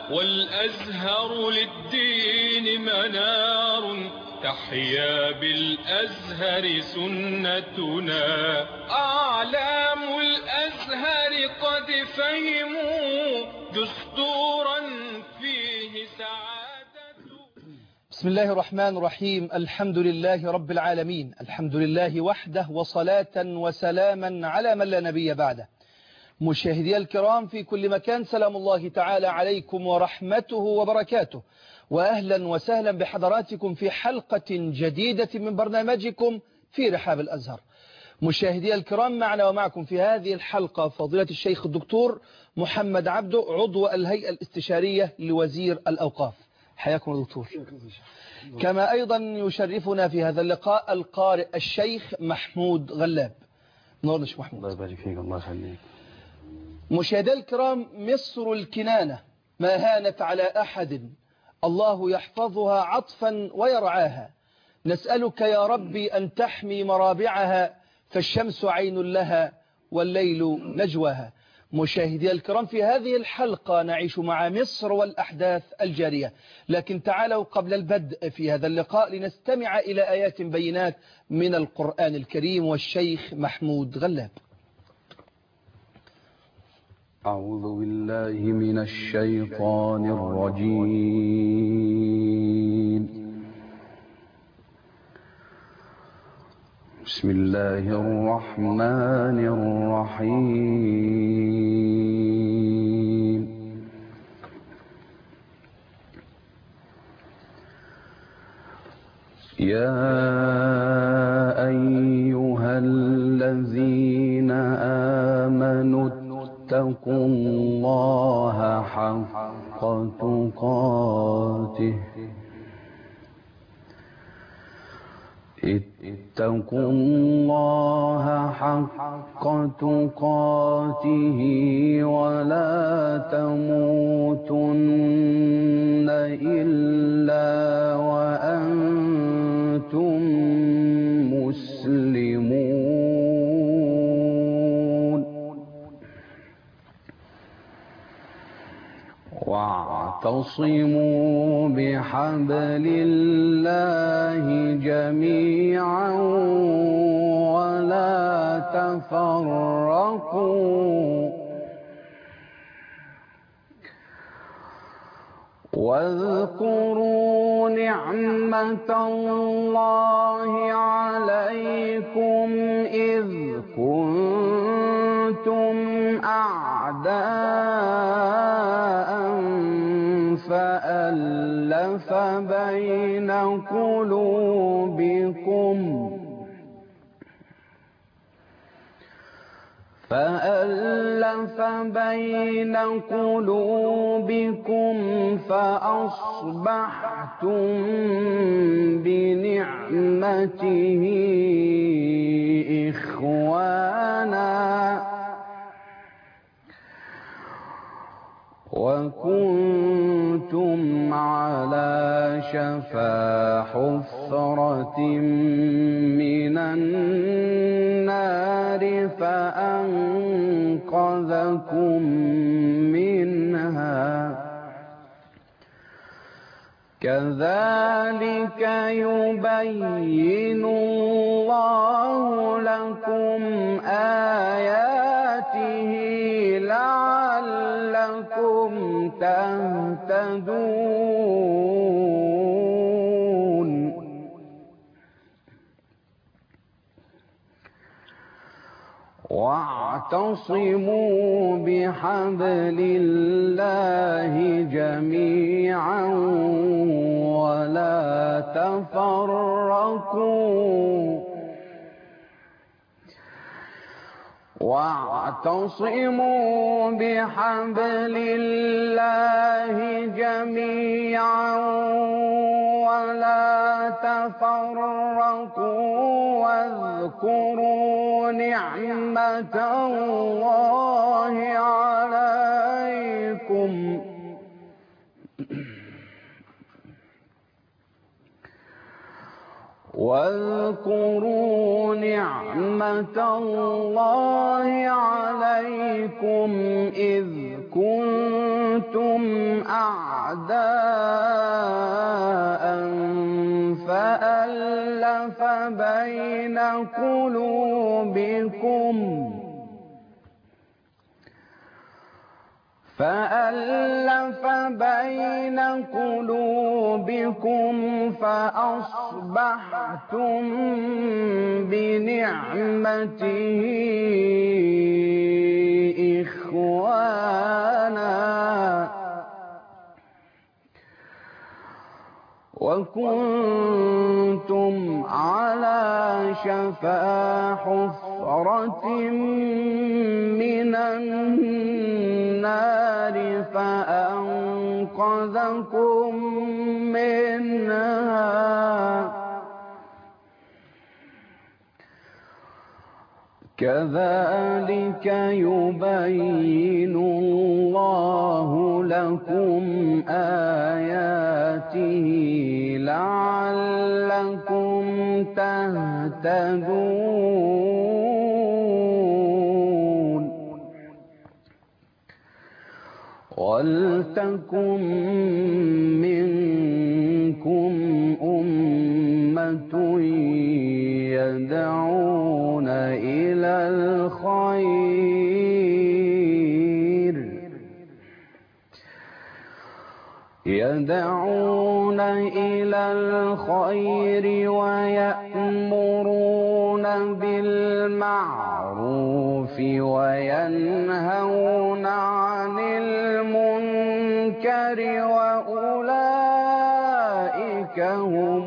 والأزهر للدين منار، تحيا بالأزهر سنتنا. أعلام الأزهر قد فهموا دستورا فيه سعادة. بسم الله الرحمن الرحيم. الحمد لله رب العالمين، الحمد لله وحده، وصلاة وسلاما على من لا نبي بعده. مشاهدي الكرام في كل مكان، سلام الله تعالى عليكم ورحمته وبركاته، وأهلا وسهلا بحضراتكم في حلقة جديدة من برنامجكم في رحاب الأزهر. مشاهدي الكرام، معنا ومعكم في هذه الحلقة فضيلة الشيخ الدكتور محمد عبده، عضو الهيئة الاستشارية لوزير الأوقاف. حياكم الدكتور. كما أيضا يشرفنا في هذا اللقاء القارئ الشيخ محمود غلاب. نورنا شيخ محمود. الله يبارك فيك. الله يخليك. مشاهدي الكرام، مصر الكنانة ما هانت على أحد، الله يحفظها عطفا ويرعاها. نسألك يا ربي أن تحمي مرابعها، فالشمس عين لها والليل نجواها. مشاهدي الكرام، في هذه الحلقة نعيش مع مصر والأحداث الجارية، لكن تعالوا قبل البدء في هذا اللقاء لنستمع إلى آيات بينات من القرآن الكريم والشيخ محمود غلاب. أعوذ بالله من الشيطان الرجيم. بسم الله الرحمن الرحيم. يا أيها الذين آمنوا اتقوا الله حق تقاته اتقوا الله حق تقاته ولا تموتن إلا وأنتم مسلمون. واعتصموا بحبل الله جميعا ولا تفرقوا واذكروا نعمة الله عليكم إذ كنتم أعداء فألف بين قلوبكم فأصبحتم بنعمته إخوانا وكنتم على شفا حفرة من النار فأنقذكم منها. كذلك يبين الله لكم آياته لعلكم تهتدون. واعتصموا بحبل الله جميعا ولا تفرقوا واعتصموا بحبل الله جميعا ولا تفرقوا واذكروا نعمة الله عليكم واذكروا نعمة الله عليكم إذ كنتم أعداء فألف بين قلوبكم فأصبحتم بنعمته إخوانا وكنتم على شفا حفرة من النار فأنقذكم منها كذلك يبين الله لكم آياته لعلكم تهتدون ولتكن منكم أمة يدعون إلى الخير ويأمرون بالمعروف وينهون عن المنكر وأولئك هم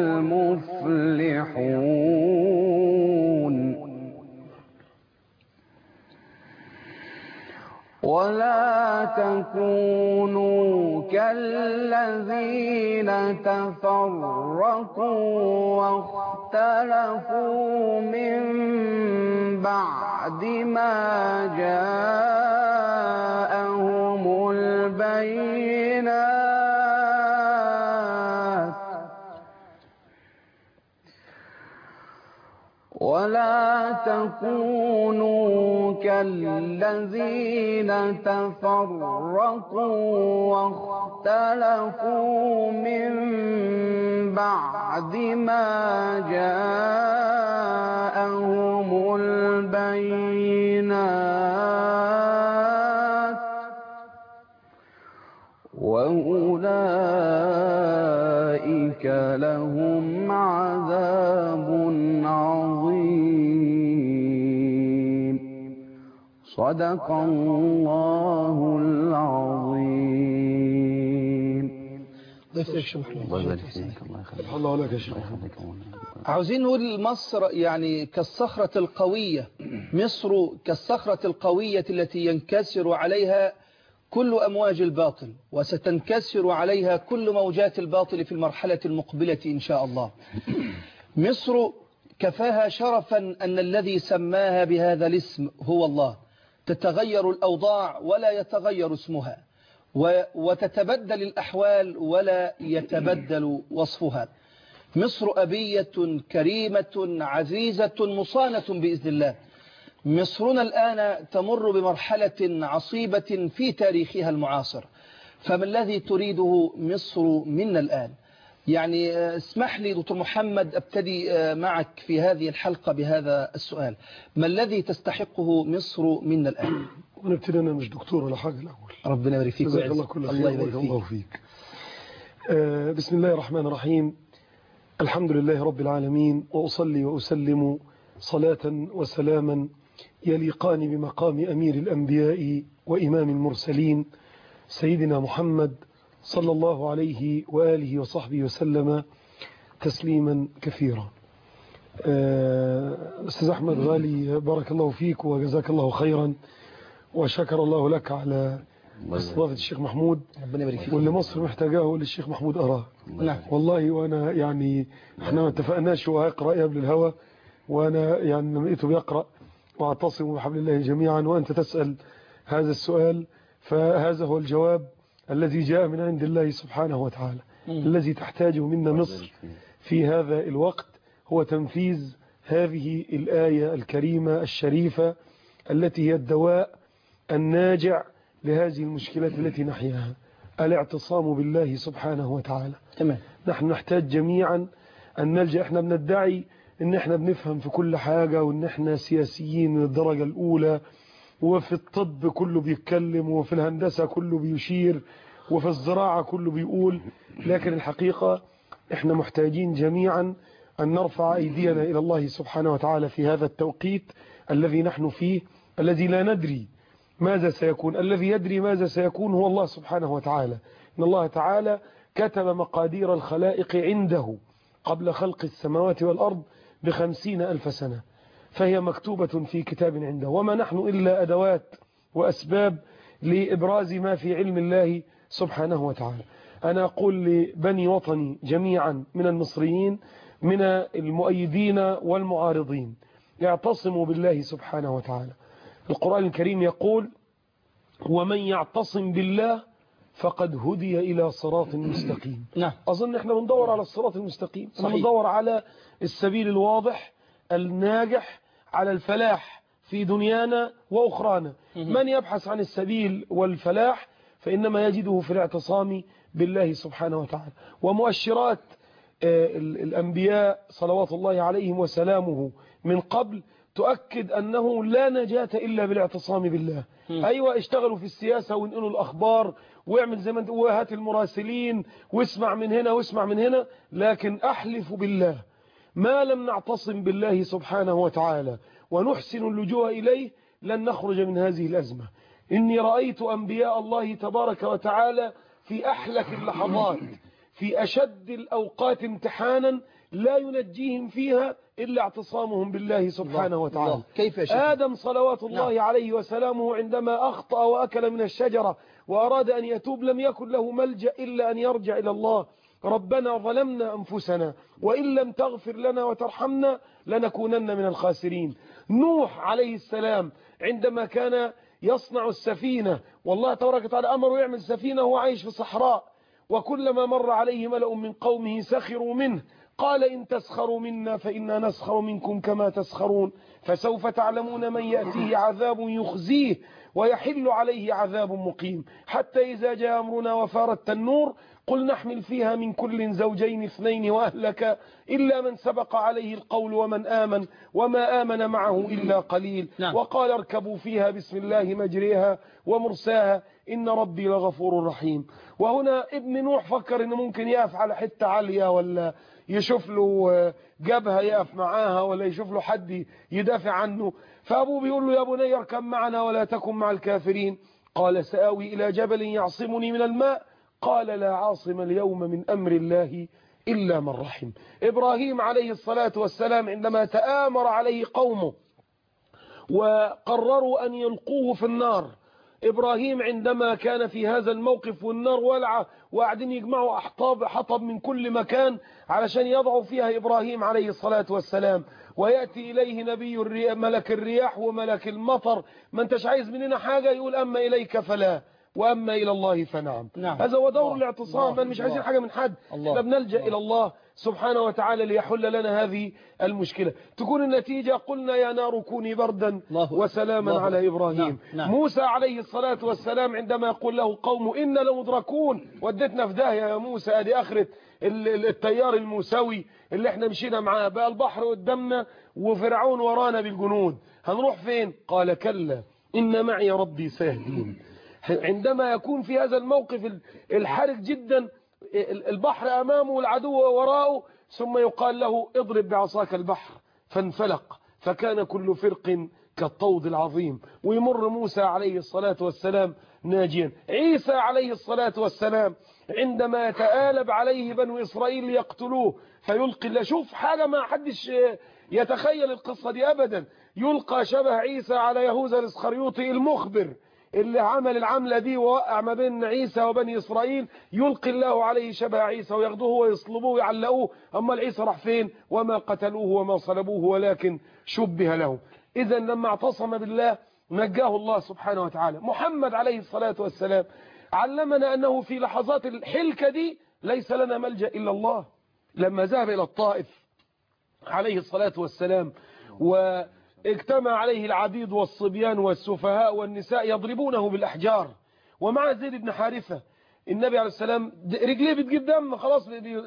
المفلحون ولا تكونوا كالذين تفرقوا واختلفوا من بعد ما جاءهم البينات ولا تكونوا كالذين تفرقوا واختلفوا من بعد ما جاءهم البينات وأولئك لهم عذاب عظيم صدق الله العظيم. عاوزين نقول مصر يعني كالصخرة القوية، مصر كالصخرة القوية التي ينكسر عليها كل أمواج الباطل وستنكسر عليها كل موجات الباطل في المرحلة المقبلة إن شاء الله. مصر كفاها شرفا أن الذي سماها بهذا الاسم هو الله. تتغير الأوضاع ولا يتغير اسمها، وتتبدل الأحوال ولا يتبدل وصفها. مصر أبية كريمة عزيزة مصانة بإذن الله. مصرنا الآن تمر بمرحلة عصيبة في تاريخها المعاصر، فما الذي تريده مصر منا الآن؟ يعني اسمح لي دكتور محمد أبتدي معك في هذه الحلقة بهذا السؤال: ما الذي تستحقه مصر منا الآن؟ ونبتدي أنا مش دكتور ولا حاجة الأول. ربنا يبارك فيك جزاك الله كل خير وبارك الله فيك. بسم الله الرحمن الرحيم. الحمد لله رب العالمين، وأصلي وأسلم صلاة وسلاما يليقان بمقام أمير الأنبياء وإمام المرسلين سيدنا محمد صلى الله عليه وآله وصحبه وسلم تسليما كثيرا. أستاذ أحمد غالي، بارك الله فيك وجزاك الله خيرا، وشكر الله لك على استضافة الشيخ محمود، واللي مصر محتاجاه للشيخ محمود أراه. والله وأنا يعني احنا ما اتفقناش هو هيقرأ قبل الهوى، وأنا يعني لما لقيته بيقرأ واعتصموا بحبل الله جميعا وأنت تسأل هذا السؤال، فهذا هو الجواب الذي جاء من عند الله سبحانه وتعالى. الذي تحتاجه منا مصر في هذا الوقت هو تنفيذ هذه الآية الكريمة الشريفة التي هي الدواء الناجع لهذه المشكلات التي نحياها. الاعتصام بالله سبحانه وتعالى. تمام. نحن نحتاج جميعا أن نلجأ. احنا بندعي ان احنا بنفهم في كل حاجة، وان احنا سياسيين من الدرجة الأولى، وفي الطب كله بيتكلم، وفي الهندسة كله بيشير، وفي الزراعة كله بيقول. لكن الحقيقة احنا محتاجين جميعا أن نرفع أيدينا إلى الله سبحانه وتعالى في هذا التوقيت الذي نحن فيه، الذي لا ندري ماذا سيكون. الذي يدري ماذا سيكون هو الله سبحانه وتعالى. إن الله تعالى كتب مقادير الخلائق عنده قبل خلق السماوات والأرض ب50,000 سنة، فهي مكتوبة في كتاب عنده، وما نحن إلا أدوات وأسباب لإبراز ما في علم الله سبحانه وتعالى. أنا أقول لبني وطني جميعا من المصريين، من المؤيدين والمعارضين، يعتصموا بالله سبحانه وتعالى. القرآن الكريم يقول: ومن يعتصم بالله فقد هدي إلى صراط مستقيم. نعم. أظن احنا بندور على الصراط المستقيم، صحيح. بندور على السبيل الواضح الناجح، على الفلاح في دنيانا وأخرانا. من يبحث عن السبيل والفلاح فإنما يجده في الاعتصام بالله سبحانه وتعالى. ومؤشرات الأنبياء صلوات الله عليهم وسلامه من قبل تؤكد أنه لا نجاة إلا بالاعتصام بالله. أيوة، اشتغلوا في السياسة وانقلوا الأخبار واعمل زي ما انت، وهات المراسلين واسمع من هنا واسمع من هنا، لكن أحلف بالله ما لم نعتصم بالله سبحانه وتعالى ونحسن اللجوء إليه لن نخرج من هذه الأزمة. إني رأيت أنبياء الله تبارك وتعالى في أحلك اللحظات، في أشد الأوقات امتحانا، لا ينجيهم فيها إلا اعتصامهم بالله سبحانه وتعالى. الله. كيف يا شيخ؟ آدم صلوات الله عليه وسلامه عندما أخطأ وأكل من الشجرة وأراد أن يتوب لم يكن له ملجأ إلا أن يرجع إلى الله: ربنا ظلمنا أنفسنا وإن لم تغفر لنا وترحمنا لنكونن من الخاسرين. نوح عليه السلام عندما كان يصنع السفينة، والله تبارك وتعالى أمره يعمل سفينة وهو عايش في صحراء، وكلما مر عليه ملأ من قومه سخروا منه، قال إن تسخروا منا فإنا نسخر منكم كما تسخرون، فسوف تعلمون من يأتيه عذاب يخزيه ويحل عليه عذاب مقيم. حتى إذا جاء أمرنا وفارت النور قل نحمل فيها من كل زوجين 2 وأهلك إلا من سبق عليه القول ومن آمن وما آمن معه إلا قليل. نعم. وقال اركبوا فيها بسم الله مجريها ومرساها إن ربي لغفور رحيم. وهنا ابن نوح فكر إنه ممكن يقف على حتة عالية، ولا يشوف له جبهة يقف معاها، ولا يشوف له حد يدافع عنه، فأبوه بيقول له: يا بني اركب معنا ولا تكن مع الكافرين. قال: سآوي إلى جبل يعصمني من الماء. قال: لا عاصم اليوم من أمر الله إلا من رحم. إبراهيم عليه الصلاة والسلام عندما تآمر عليه قومه وقرروا أن يلقوه في النار، إبراهيم عندما كان في هذا الموقف والنار ولعة وقاعدين يجمعوا حطب من كل مكان علشان يضعوا فيها إبراهيم عليه الصلاة والسلام، ويأتي إليه نبي ملك الرياح وملك المطر: ما انتش عايز مننا حاجة؟ يقول: أما إليك فلا وأما إلى الله فنعم. نعم. هذا هو دور الاعتصام. من مش عايزين حاجة من حد، احنا بنلجأ إلى الله سبحانه وتعالى ليحل لنا هذه المشكلة. تكون النتيجة: قلنا يا نار كوني بردا وسلاما على إبراهيم. نعم. موسى عليه الصلاة والسلام عندما يقول له قوم إن لمدركون، ودتنا في داهية يا موسى، ادي آخرة التيار الموسوي اللي احنا مشينا معاه، بقى البحر قدامنا وفرعون ورانا بالجنود، هنروح فين؟ قال: كلا إن معي ربي سيهدين. عندما يكون في هذا الموقف الحرج جدا، البحر أمامه والعدو وراءه، ثم يقال له: اضرب بعصاك البحر فانفلق فكان كل فرق كالطود العظيم، ويمر موسى عليه الصلاة والسلام ناجيا. عيسى عليه الصلاة والسلام عندما يتآلب عليه بنو إسرائيل ليقتلوه فيلقي، شوف حاجة ما حدش يتخيل القصة دي أبدا، يلقى شبه عيسى على يهوذا الإسخريوطي المخبر اللي عمل العملة دي ووقع ما بين عيسى وبني إسرائيل، يلقي الله عليه شبه عيسى وياخدوه ويصلبوه ويعلقوه. أما عيسى راح فين؟ وما قتلوه وما صلبوه ولكن شبه له. إذا لما اعتصم بالله نجاه الله سبحانه وتعالى. محمد عليه الصلاة والسلام علمنا أنه في لحظات الحلكة دي ليس لنا ملجأ إلا الله. لما ذهب إلى الطائف عليه الصلاة والسلام واجتمع عليه العبيد والصبيان والسفهاء والنساء يضربونه بالأحجار، ومع زيد بن حارثة النبي عليه السلام رجليه بتجيب دم خلاص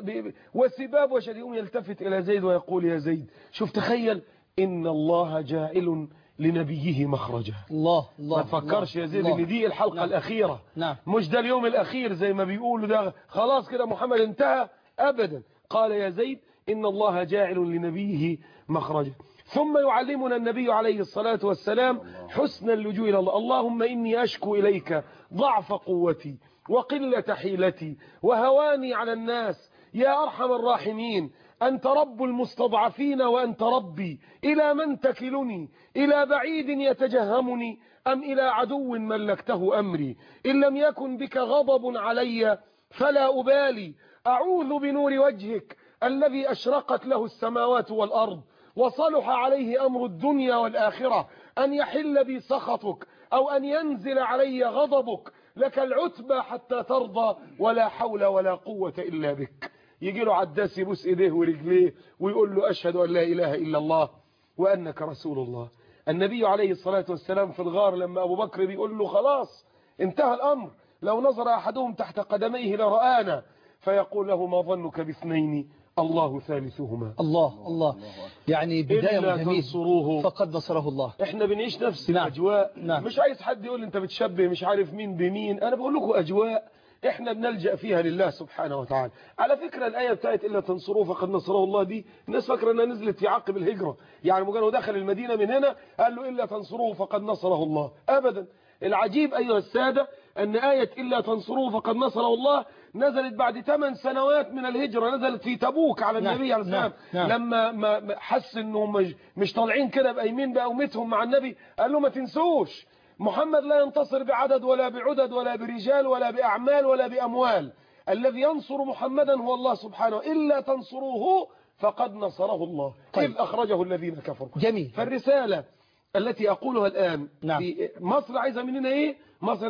والسباب وشديهم يلتفت إلى زيد ويقول يا زيد. شوف تخيل إن الله جاعل لنبيه مخرجا. الله ما تفكرش يا زيد ان دي الحلقة نعم. الأخيرة. نعم. مش ده اليوم الأخير زي ما بيقولوا ده خلاص كده محمد انتهى أبدا. قال يا زيد إن الله جاعل لنبيه مخرجا. ثم يعلمنا النبي عليه الصلاة والسلام حسن اللجوء إلى الله. اللهم إني أشكو إليك ضعف قوتي وقلة حيلتي وهواني على الناس يا أرحم الراحمين. أنت رب المستضعفين وأنت ربي. إلى من تكلني؟ إلى بعيد يتجهمني أم إلى عدو ملكته أمري؟ إن لم يكن بك غضب علي فلا أبالي. أعوذ بنور وجهك الذي أشرقت له السماوات والأرض وصلح عليه أمر الدنيا والآخرة أن يحل بي سخطك أو أن ينزل علي غضبك. لك العتبى حتى ترضى ولا حول ولا قوة إلا بك. يجي له عداس يبوس إيديه ورجليه ويقول له أشهد أن لا إله إلا الله وأنك رسول الله. النبي عليه الصلاة والسلام في الغار لما أبو بكر بيقول له خلاص انتهى الأمر لو نظر أحدهم تحت قدميه لرآنا فيقول له ما ظنك باثنين الله ثالثهما. الله يعني بداية مهمة فقد نصره الله. احنا بنعيش نفس الأجواء. نعم. مش عايز حد يقول انت بتشبه مش عارف مين بمين. انا بقول لكم أجواء احنا بنلجأ فيها لله سبحانه وتعالى. على فكرة الآية بتاعت إلا تنصروه فقد نصره الله دي الناس فاكره انها نزلت في عقب الهجرة. يعني مجرد دخل المدينة من هنا قال له إلا تنصروه فقد نصره الله أبدا. العجيب أيها السادة أن آية إلا تنصروه فقد نصره الله نزلت بعد 8 سنوات من الهجرة. نزلت في تبوك على النبي عليه السلام. لما ما حس انهم مش طالعين كده بأيمين بأومتهم مع النبي قال له ما تنسوش محمد لا ينتصر بعدد ولا بعدد ولا برجال ولا بأعمال ولا بأموال. الذي ينصر محمدا هو الله سبحانه. إلا تنصروه فقد نصره الله. طيب. إذ أخرجه الذين كفروا. جميل. فالرسالة التي أقولها الآن نعم. في مصر عايزة مننا إيه؟ مصر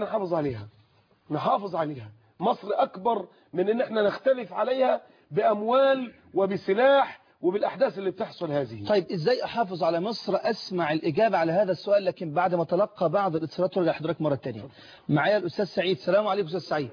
نحافظ عليها. مصر أكبر من إن احنا نختلف عليها بأموال وبسلاح وبالأحداث اللي بتحصل هذه. طيب إزاي أحافظ على مصر؟ أسمع الإجابة على هذا السؤال لكن بعد ما تلقى بعض الاتصالات ورجع حضرتك مرة تانية. معايا الأستاذ سعيد. السلام عليكم أستاذ سعيد.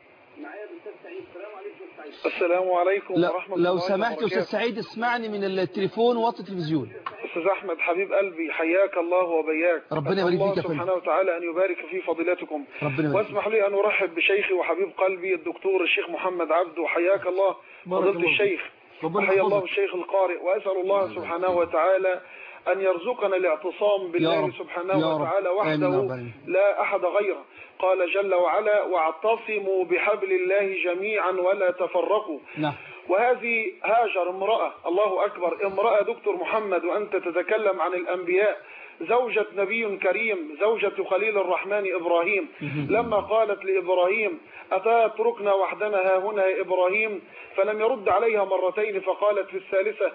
السلام عليكم ورحمة الله لو وبركاته. سمحت أستاذ سعيد اسمعني من التليفون ووطي التلفزيون. أستاذ أحمد حبيب قلبي حياك الله وبياك. ربنا يبارك فيك يا فندم. سبحانه وتعالى أن يبارك في فضيلتكم. واسمح لي أن أرحب بشيخي وحبيب قلبي الدكتور الشيخ محمد عبده. حياك الله فضيلة الشيخ. حيا الله الشيخ القارئ. وأسأل الله سبحانه وتعالى أن يرزقنا الاعتصام بالله سبحانه وتعالى وحده لا أحد غيره. قال جل وعلا واعتصموا بحبل الله جميعا ولا تفرقوا. نعم. وهذه هاجر امرأة الله أكبر امرأة دكتور محمد وأنت تتكلم عن الأنبياء زوجة نبي كريم زوجة خليل الرحمن إبراهيم لما قالت لإبراهيم أتتركنا وحدنا ها هنا يا إبراهيم فلم يرد عليها مرتين فقالت في الثالثة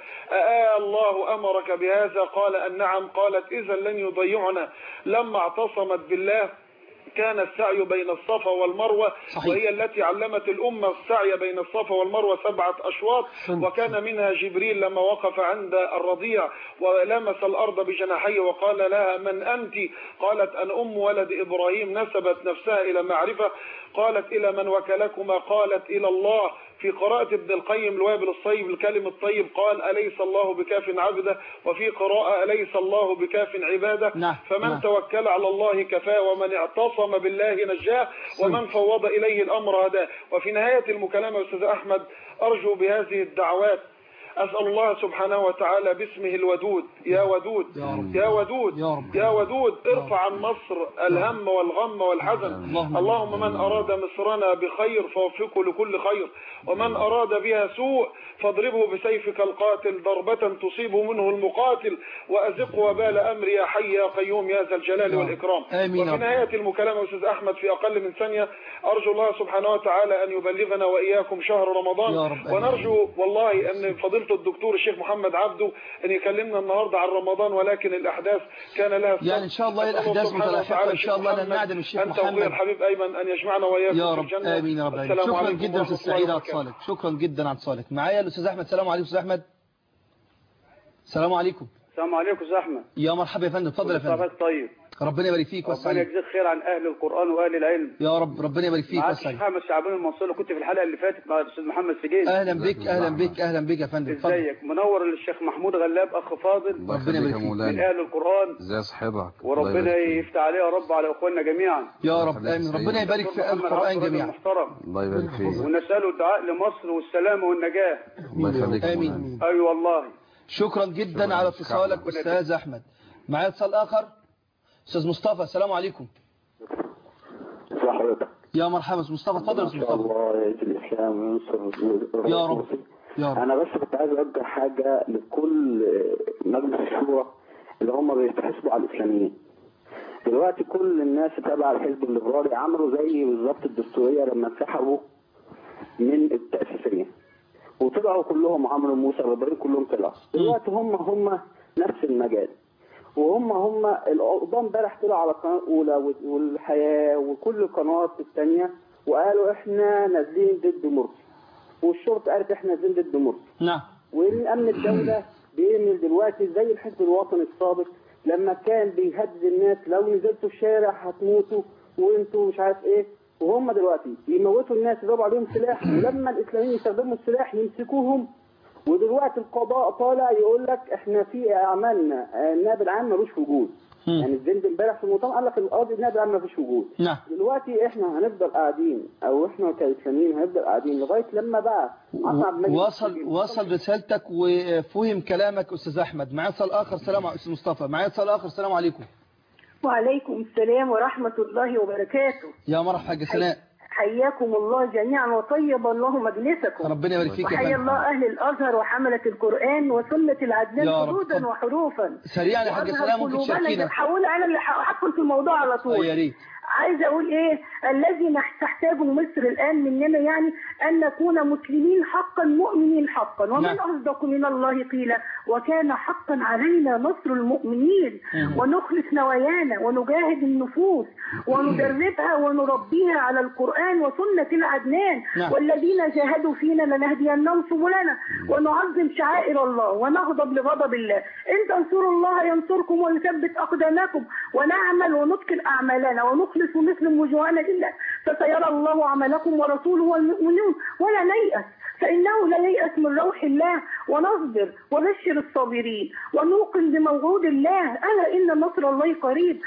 الله أمرك بهذا قال أن نعم قالت إذا لن يضيعنا. لما اعتصمت بالله كان السعي بين الصفا والمروة صحيح. وهي التي علمت الأمة السعي بين الصفا والمروة 7 أشواط وكان منها جبريل لما وقف عند الرضيع ولمس الأرض بجناحيه وقال لها من أنت؟ قالت أن أم ولد إبراهيم. نسبت نفسها إلى معرفة. قالت إلى من وكلكما؟ قالت إلى الله. في قراءة ابن القيم الوابل الصيب الكلم الطيب قال أليس الله بكاف عبده وفي قراءة أليس الله بكاف عباده. فمن توكل على الله كفاه ومن اعتصم بالله نجاه ومن فوض إليه الأمر هداه. وفي نهاية المكالمة أستاذ أحمد أرجو بهذه الدعوات أسأل الله سبحانه وتعالى باسمه الودود يا ودود يا ودود يا ودود ارفع عن مصر الهم والغم والحزن. اللهم من أراد مصرنا بخير فوفقه لكل خير ومن أراد بها سوء فاضربه بسيفك القاتل ضربة تصيب منه المقاتل وأزق وبال أمري يا حي يا قيوم يا ذا الجلال والإكرام. وفي نهاية المكالمة أستاذ أحمد في أقل من ثانية أرجو الله سبحانه وتعالى أن يبلغنا وإياكم شهر رمضان ونرجو والله أن فضيلة الدكتور الشيخ محمد عبده أن يكلمنا النهاردة عن رمضان ولكن الأحداث كان لها يعني إن شاء الله الأحداث متلاحقة إن شاء الله لن نعدم الشيخ محمد أنت وغير الحبيب أيمن أن يجمعنا وإياكم يا في رب الجنة. آمين يا رب. شكرا جدا أستاذ سعيد على اتصالك. شكرا جدا على اتصالك. معايا الأستاذ أحمد. السلام عليكم أستاذ أحمد. السلام عليكم. السلام عليكم أستاذ أحمد. يا مرحبا يا فندم. اتفضل يا فندم. طيب ربنا يبارك فيك ويوسع ربنا عليك. يجزيك خير عن اهل القران واهل العلم. يا رب ربنا يبارك فيك معاك ويوسع الشيخ عليك. محمد شعبان المنصور، كنت في الحلقه اللي فاتت مع الاستاذ محمد سجين. اهلا بك اهلا بك اهلا بك يا فندم. اتفضل. ازيك؟ منور الشيخ محمود غلاب، اخ فاضل ربنا يبارك فيك. من اهل القران. ازي صاحبك؟ وربنا يفتح عليه يا رب على اخواننا جميعا يا رب امين. ربنا يبارك في اهل القران جميعا. محترم. الله يبارك فيك. ونساله الدعاء لمصر والسلامه والنجاه. الله يخليك. امين. اي والله. شكرا جدا على اتصالك استاذ احمد. معايا اتصال اخر. استاذ مصطفى السلام عليكم. حضرتك يا مرحبا مصطفى. اتفضل يا استاذ مصطفى. الله يعز الاسلام وينصر يا رب يا رب. انا بس كنت عايز اوجه حاجه لكل مجلس الشورى اللي هم بيتحاسبوا على الاسلاميين. دلوقتي كل الناس تابعه الحزب الليبرالي عملوا زي بالظبط الدستوريه لما انسحبوا من التاسيسيه وطلعوا كلهم، عمرو موسى والباقيين كلهم طلعوا. دلوقتي هم نفس المجال، وهم القضاة امبارح طلعوا على القناه الاولى والحياه وكل القنوات الثانيه وقالوا احنا نازلين ضد مرسي، والشرطه قالت احنا نازلين ضد مرسي. نعم. والامن الدوله بيعمل دلوقتي زي الحزب الوطني السابق لما كان بيهدد الناس لو نزلتوا الشارع هتموتوا وانتوا مش عارف ايه، وهم دلوقتي يموتوا الناس يضربوا عليهم سلاح، ولما الاسلاميين يستخدموا السلاح يمسكوهم. ودلوقتي القضاء طالع يقول لك احنا في اعمالنا النائب العام ملوش وجود. يعني الزند امبارح في المؤتمر قال لك القاضي النائب العام مفيش وجود. نعم. دلوقتي احنا هنفضل قاعدين او احنا كاسلاميين هنفضل قاعدين لغايه لما بقى وصل رسالتك وفهم كلامك استاذ احمد. معايا اتصال اخر. السلام عليكم استاذ مصطفى. معايا اتصال اخر. السلام عليكم. وعليكم السلام ورحمه الله وبركاته. يا مرحبا حاجه سناء. حياكم الله جميعا وطيب الله مجلسكم. ربنا يبارك فيك يا فندم. حيا الله اهل الازهر وحمله القران وسنه العدنان حدودا وحروفا. سريعا يا حاجه سلام ممكن تشاركينا. هقول انا اللي هدخل في الموضوع على طول. يا ريت. عايزه اقول ايه الذي تحتاجه مصر الان مننا، يعني ان نكون مسلمين حقا مؤمنين حقا، ومن اصدق من الله قيلا، وكان حقا علينا نصر المؤمنين، ونخلص نوايانا ونجاهد النفوس وندربها ونربيها على القران وسنه العدنان. والذين جاهدوا فينا لنهدينهم سبلنا، ونعظم شعائر الله ونغضب لغضب الله. ان تنصروا الله ينصركم ويثبت اقدامكم، ونعمل ونتقن اعمالنا ونخلص ونسلم وجوهنا لله، فسيرى الله عملكم ورسوله والمؤمنون ولا نيأس، فإنه لا ييأس من روح الله، ونصبر وبشر الصابرين ونوقن بموعود الله، ألا إن نصر الله قريب.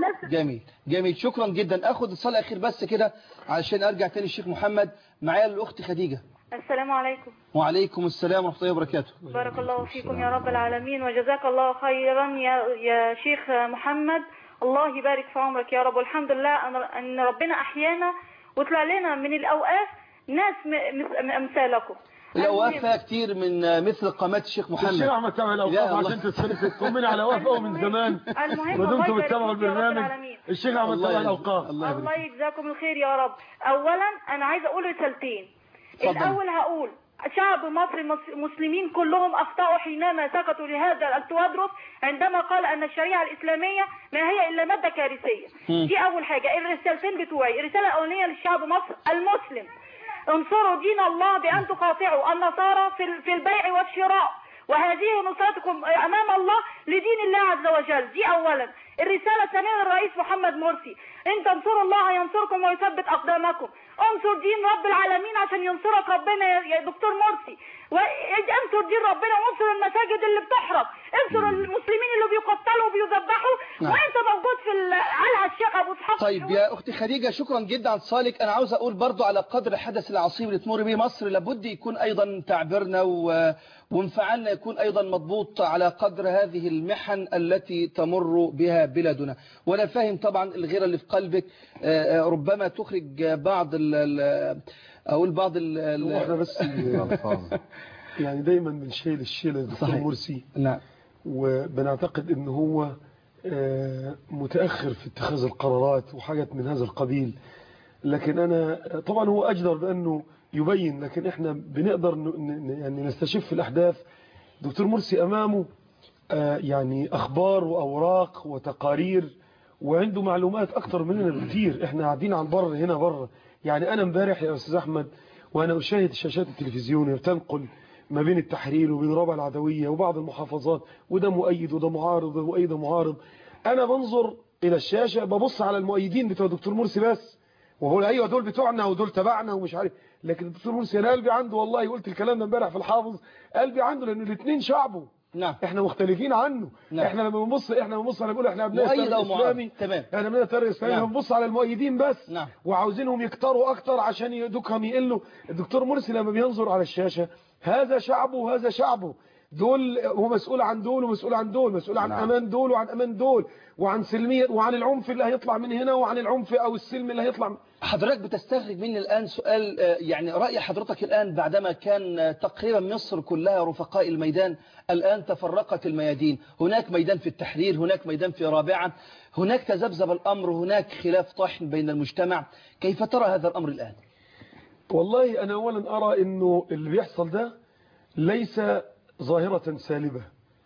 جميل. شكرا جدا. أخذ اتصال أخير بس كده علشان أرجع تاني الشيخ محمد. معايا الأخت خديجة. السلام عليكم. وعليكم السلام ورحمة الله وبركاته. بارك الله فيكم يا رب العالمين وجزاك الله خيرا يا شيخ محمد. الله يبارك في عمرك يا رب. والحمد لله ان ربنا احيانا وطلع لنا من الاوقاف ناس امثالكم. الاوقاف فيها كتير من مثل قامات الشيخ محمد. الشيخ احمد تابع الاوقاف عشان تطمني على اوقاف من زمان. ودمتم بتتابعوا البرنامج. الشيخ احمد تابع الاوقاف. الله يجزاكم الخير يا رب. اولا انا عايزه اقول رسالتين. الاول هقول شعب مصر المسلمين كلهم أخطأوا حينما سكتوا لهذا التوادرس عندما قال أن الشريعة الإسلامية ما هي إلا مادة كارثية. دي أول حاجة. الرسالتين بتوعي، الرسالة الأولانية للشعب مصر المسلم: انصروا دين الله بأن تقاطعوا النصارى في البيع والشراء، وهذه نصرتكم أمام الله لدين الله عز وجل. دي أولا. الرسالة الثانية للرئيس محمد مرسي: إن تنصروا الله ينصركم ويثبت أقدامكم. انصر دين رب العالمين عشان ينصرك ربنا يا دكتور مرسي. انصر دين ربنا وانصر المساجد اللي بتحرق، انصر المسلمين اللي بيقتلوا وبيذبحوا وانت موجود على الشيخ ابو اسحاق. طيب يا اختي خديجه شكرا جدا على اتصالك. انا عاوز اقول برضو على قدر الحدث العصيب اللي تمر به مصر لابد يكون ايضا تعبيرنا وانفعالنا يكون ايضا مضبوط على قدر هذه المحن التي تمر بها بلادنا. وانا فاهم طبعا الغيره اللي في قلبك ربما تخرج بعض اقول بعض احنا بس يعني دايما بنشيل الشيله الدكتور مرسي. نعم. وبنعتقد ان هو متاخر في اتخاذ القرارات وحاجات من هذا القبيل، لكن انا طبعا هو اجدر بانه يبين، لكن احنا بنقدر يعني نستشف الاحداث. دكتور مرسي امامه يعني اخبار واوراق وتقارير وعنده معلومات اكتر مننا بكثير. احنا قاعدين على البر هنا بره. يعني انا امبارح يا استاذ احمد وانا اشاهد شاشات التلفزيون تنقل ما بين التحرير وبين ربع العدوية وبعض المحافظات، وده مؤيد وده معارض وده معارض. انا بنظر الى الشاشة ببص على المؤيدين بتوع الدكتور مرسي بس، وهو ايوه دول بتوعنا ودول تبعنا ومش عارف، لكن الدكتور مرسي انا قلبي عنده، والله قلت الكلام ده امبارح في الحافظ، قلبي عنده لان الاثنين شعبه. نعم. احنا مختلفين عنه. نعم. احنا لما بنبص انا بقول احنا ابناء التيار الاسلامي، تمام. احنا ابناء التيار الاسلامي. نعم. بنبص على المؤيدين بس. نعم. وعاوزينهم يكتروا اكتر عشان يدوكهم يقلوا. الدكتور مرسي لما بينظر على الشاشة هذا شعبه وهذا شعبه، دول هو مسؤول عن دول ومسؤول عن دول، مسؤول عن امان دول وعن امان دول، وعن سلمية وعن العنف اللي هيطلع من هنا وعن العنف او السلم اللي هيطلع من... حضرتك بتستخرج مني الآن سؤال، يعني رأي حضرتك الآن بعدما كان تقريبا مصر كلها رفقاء الميدان، الآن تفرقت الميادين، هناك ميدان في التحرير، هناك ميدان في رابعة، هناك تذبذب الأمر، هناك خلاف طاحن بين المجتمع، كيف ترى هذا الأمر الآن؟ والله أنا أولا أرى أنه اللي بيحصل ده ليس ظاهرة سالبة،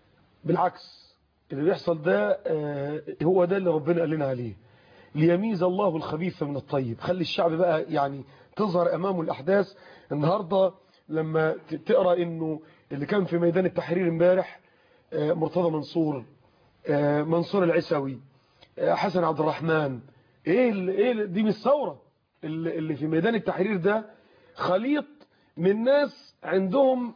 بالعكس اللي بيحصل ده هو ده اللي ربنا قال لنا عليه، ليميز الله الخبيث من الطيب. خلي الشعب بقى يعني تظهر أمامه الأحداث. النهاردة لما تقرأ أنه اللي كان في ميدان التحرير امبارح مرتضى منصور، منصور العسوي، حسن عبد الرحمن، ايه دي مش ثورة. اللي في ميدان التحرير ده خليط من ناس عندهم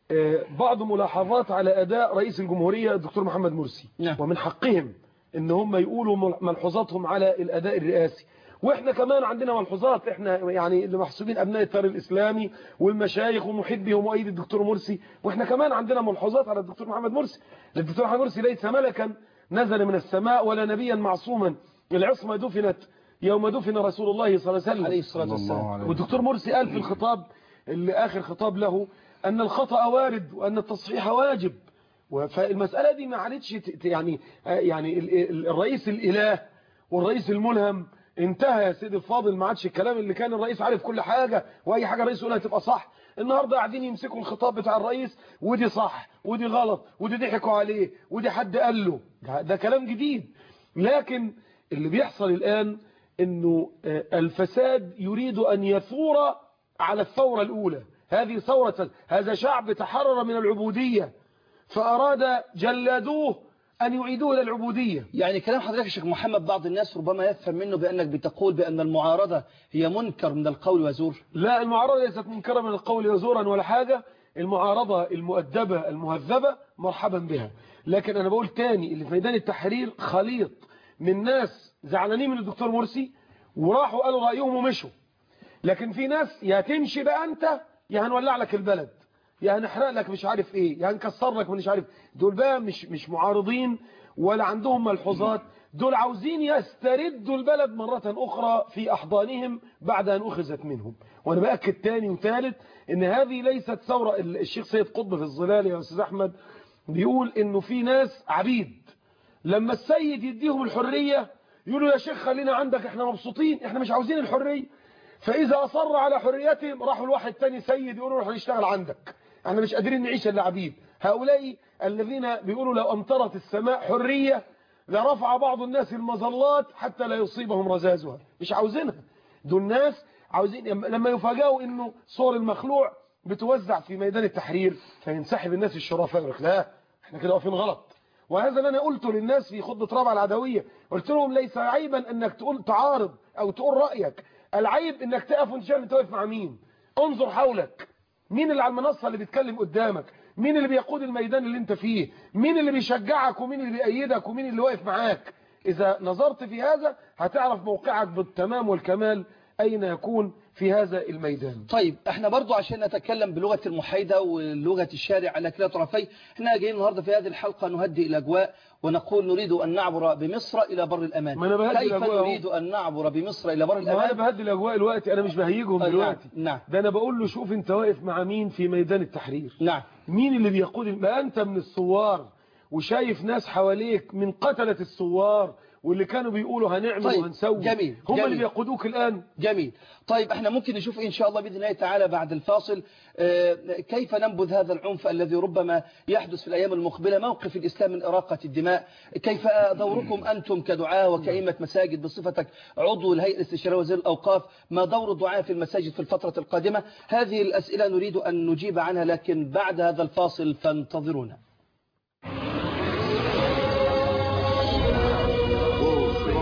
بعض ملاحظات على أداء رئيس الجمهورية الدكتور محمد مرسي. نعم. ومن حقهم ان هم يقولوا ملحوظاتهم على الأداء الرئاسي، واحنا كمان عندنا ملحوظات، احنا يعني اللي محسوبين ابناء التيار الاسلامي والمشايخ ومحبي ومؤيد الدكتور مرسي، واحنا كمان عندنا ملحوظات على الدكتور محمد مرسي. الدكتور محمد مرسي ليس ملكا نزل من السماء ولا نبيا معصوما، العصمة دفنت يوم دفن رسول الله صلى الله عليه وسلم. والدكتور مرسي قال في الخطاب اللي آخر خطاب له أن الخطأ وارد وأن التصحيح واجب. فالمسألة دي ما عادتش يعني الرئيس الإله والرئيس الملهم انتهى يا سيدي الفاضل، ما عادش الكلام اللي كان الرئيس عارف كل حاجة وأي حاجة الرئيس يقولها تبقى صح. النهاردة قاعدين يمسكوا الخطاب بتاع الرئيس ودي صح ودي غلط ودي ضحكوا عليه ودي حد قال له، ده كلام جديد. لكن اللي بيحصل الآن انه الفساد يريد ان يثور على الثورة الاولى. هذه ثورة، هذا شعب تحرر من العبودية فاراد جلادوه ان يعيدوه الى العبودية. يعني كلام حضرتك يا شيخ محمد بعض الناس ربما يفهم منه بانك بتقول بان المعارضة هي منكر من القول وزور. لا، المعارضة ليست منكرة من القول وزورا ولا حاجة. المعارضة المؤدبة المهذبة مرحبا بها. لكن انا بقول تاني اللي في ميدان التحرير خليط من ناس زعلانين من الدكتور مرسي وراحوا قالوا رأيهم ومشوا، لكن في ناس يا تمشي بقى انت يا هنولع لك البلد يا هنحرق لك مش عارف ايه يا هنكسر لك مش عارف. دول بقى مش معارضين ولا عندهم ملحوظات، دول عاوزين يستردوا البلد مرة أخرى في أحضانهم بعد أن أخذت منهم. وأنا بأكد تاني وثالث إن هذه ليست ثورة. الشيخ سيد قطب في الظلال يا أستاذ أحمد بيقول إنه في ناس عبيد لما السيد يديهم الحرية يقولوا يا شيخ خلينا عندك احنا مبسوطين احنا مش عاوزين الحرية، فإذا أصر على حريتهم راحوا الواحد تاني سيد يقولوا روح نشتغل عندك احنا مش قادرين نعيش الا عبيد. هؤلاء الذين بيقولوا لو أمطرت السماء حرية لرفع بعض الناس المظلات حتى لا يصيبهم رزازها، مش عاوزينها. دول ناس عاوزين لما يفاجئوا انه صور المخلوع بتوزع في ميدان التحرير فينسحب الناس الشرفاء يقول لا احنا كده واقفين غلط. وهذا اللي انا قلته للناس في خطبة رابعة العدوية، قلت لهم ليس عيبا انك تقول تعارض او تقول رأيك، العيب انك تقف وانت شايف انت واقف مع مين. انظر حولك، مين اللي على المنصة اللي بيتكلم قدامك، مين اللي بيقود الميدان اللي انت فيه، مين اللي بيشجعك ومين اللي بيأيدك ومين اللي واقف معاك. اذا نظرت في هذا هتعرف موقعك بالتمام والكمال اين يكون في هذا الميدان. طيب احنا برضو عشان نتكلم بلغة المحايدة ولغة الشارع على كلا طرفي، احنا جايين النهاردة في هذه الحلقة نهدئ الأجواء ونقول نريد أن نعبر بمصر إلى بر الأمان. كيف نريد أن نعبر بمصر إلى بر الأمان؟ أنا بهدي الأجواء دلوقتي، أنا مش بهيجهم دلوقتي. نعم. ده أنا بقول له شوف أنت واقف مع مين في ميدان التحرير. نعم. مين اللي بيقود؟ ما أنت من الثوار وشايف ناس حواليك من قتلة الثوار واللي كانوا بيقولوا هنعمل وهنسوي. جميل. هم اللي بيقودوك الآن. جميل. طيب احنا ممكن نشوف إن شاء الله بإذن الله تعالى بعد الفاصل كيف ننبذ هذا العنف الذي ربما يحدث في الأيام المقبلة، موقف الإسلام من إراقة الدماء، كيف دوركم أنتم كدعاة وكأئمة مساجد بصفتك عضو الهيئة الاستشارية وزير الأوقاف، ما دور الدعاة في المساجد في الفترة القادمة؟ هذه الأسئلة نريد أن نجيب عنها لكن بعد هذا الفاصل فانتظرونا.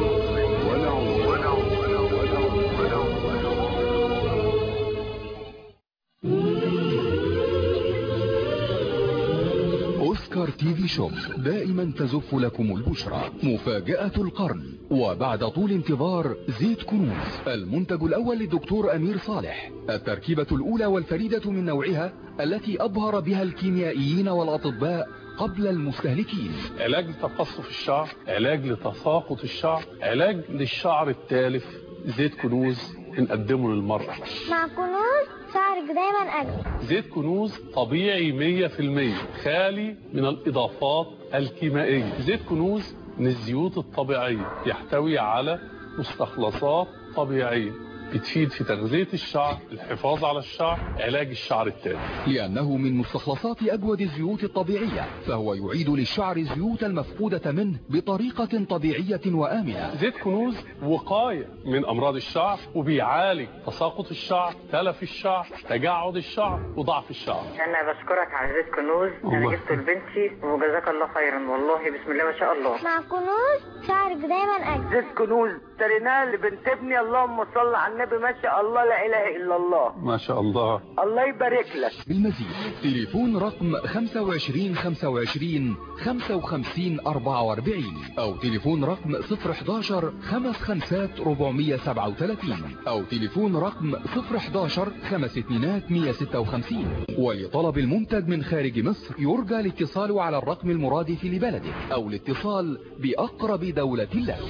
سكر تي في شوب دائما تزف لكم البشرى. مفاجأة القرن وبعد طول انتظار زيت كنوز، المنتج الأول للدكتور أمير صالح، التركيبة الأولى والفريدة من نوعها التي أبهر بها الكيميائيين والأطباء قبل المستهلكين. علاج لتقصف الشعر، علاج لتساقط الشعر، علاج للشعر التالف. زيت كنوز بنقدمه للمرأة. مع كنوز شعرك دايما أجمل. زيت كنوز طبيعي 100%، خالي من الإضافات الكيميائية. زيت كنوز من الزيوت الطبيعية، يحتوي على مستخلصات طبيعية بتفيد في تغذية الشعر، الحفاظ على الشعر، علاج الشعر التالف. لأنه من مستخلصات أجود الزيوت الطبيعية، فهو يعيد للشعر الزيوت المفقودة منه بطريقة طبيعية وآمنة. زيت كنوز وقاية من أمراض الشعر، وبيعالج تساقط الشعر، تلف الشعر، تجعد الشعر، وضعف الشعر. أنا بشكرك على زيت كنوز، أنا جبته لبنتي وجزاك الله خيرا، والله بسم الله ما شاء الله. مع كنوز شعرك دايما أجمل. زيت كنوز اشتريناه لبنت ابني، اللهم صل على النبي، ما شاء الله لا اله الا الله. ما شاء الله. الله يبارك لك. بالمزيد تليفون رقم 25 25 55 44 او تليفون رقم 011 55 437 او تليفون رقم 011 52 156. ولطلب المنتج من خارج مصر يرجى الاتصال على الرقم المرادف لبلدك او الاتصال بأقرب دولة لك.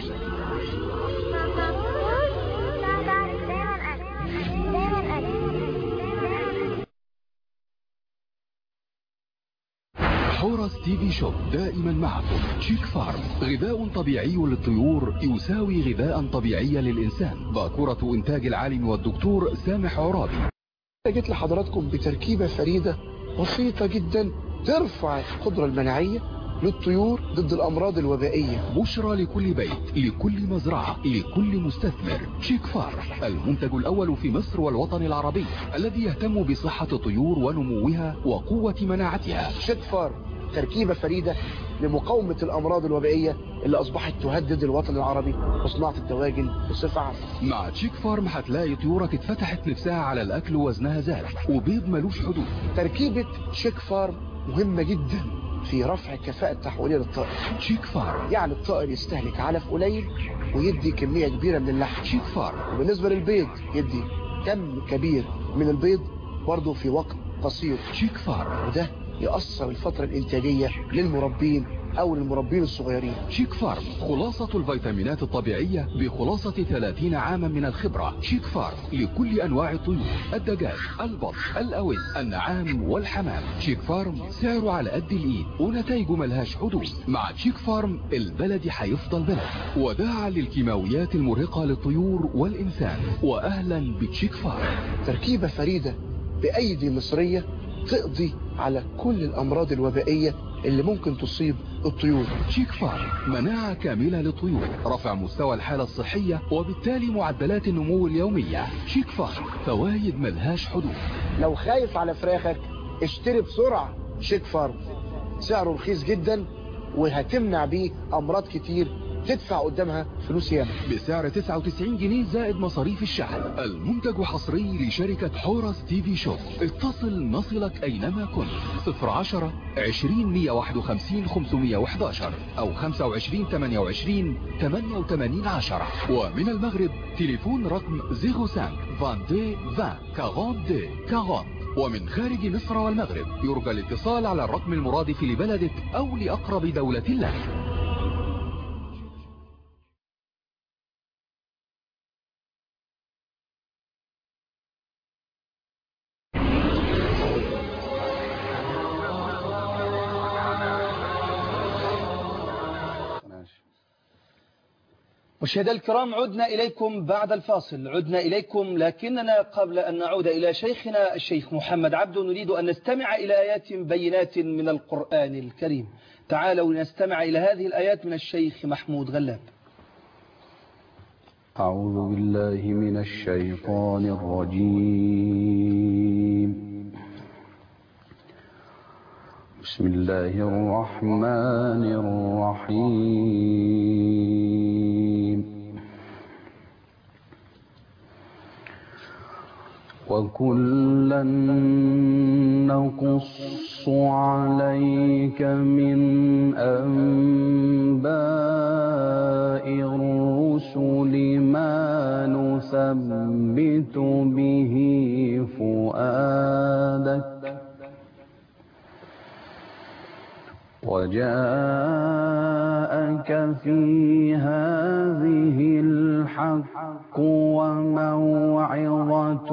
حورس تي في شوب دائما معكم. شيك فارم، غذاء طبيعي للطيور يساوي غذاء طبيعي للإنسان. باكورة إنتاج العالم والدكتور سامح عرابي. جيت لحضراتكم بتركيبة فريدة بسيطة جدا ترفع القدرة المناعية للطيور ضد الأمراض الوبائية. بشرى لكل بيت، لكل مزرعة، لكل مستثمر. شيك فارم، المنتج الأول في مصر والوطن العربي الذي يهتم بصحة الطيور ونموها وقوة مناعتها. شيك فارم تركيبة فريدة لمقاومة الأمراض الوبائية اللي أصبحت تهدد الوطن العربي وصناعة الدواجن بصفة عامة. مع شيك فارم هتلاقي طيورك اتفتحت نفسها على الأكل ووزنها زاد وبيض ملوش حدود. تركيبة شيك فارم مهمة جدا في رفع الكفاءة التحويلية للطائر. شيك فارم يعني الطائر يستهلك علف قليل ويدي كمية كبيرة من اللحم. شيك فارم. وبالنسبة للبيض يدي كم كبير من البيض برضه في وقت قصير. شيك فارم. وده يأثر الفترة الإنتاجية للمربين أو للمربين الصغيرين. شيك فارم، خلاصة الفيتامينات الطبيعية بخلاصة 30 عاما من الخبرة. شيك فارم لكل أنواع الطيور، الدجاج، البط، الأوز، النعام والحمام. شيك فارم سعره على قد الإيد ونتائجه ملهاش حدود. مع شيك فارم البلد هيفضل بلد، وداعا للكيماويات المرهقة للطيور والإنسان. وأهلا بشيك فارم، تركيبة فريدة بأيدي مصرية تقضي على كل الأمراض الوبائية اللي ممكن تصيب الطيور. شيك فارم، مناعة كاملة للطيور، رفع مستوى الحالة الصحية وبالتالي معدلات النمو اليومية. شيك فارم، فوايد ملهاش حدود. لو خايف على فراخك اشتري بسرعة شيك فارم، سعره رخيص جدا وهتمنع بيه أمراض كتير تدفع قدامها فلوس ياما. بسعر 99 جنيه زائد مصاريف الشحن. المنتج حصري لشركة حورس تي في شوب. اتصل نصلك أينما كنت. 010 20 151 511 أو 25 28 88 10. ومن المغرب تليفون رقم 05 22 20 42 40. ومن خارج مصر والمغرب يرجى الاتصال على الرقم المرادف لبلدك أو لأقرب دولة لك. مشاهدينا الكرام، عدنا إليكم بعد الفاصل. عدنا إليكم، لكننا قبل أن نعود إلى شيخنا الشيخ محمد عبده نريد أن نستمع إلى آيات بينات من القرآن الكريم. تعالوا نستمع إلى هذه الآيات من الشيخ محمود غلاب. أعوذ بالله من الشيطان الرجيم. بسم الله الرحمن الرحيم. وكلا نقص عليك من أنباء الرسل ما نثبت به فؤادك وجاءك في هذه الحق وموعظة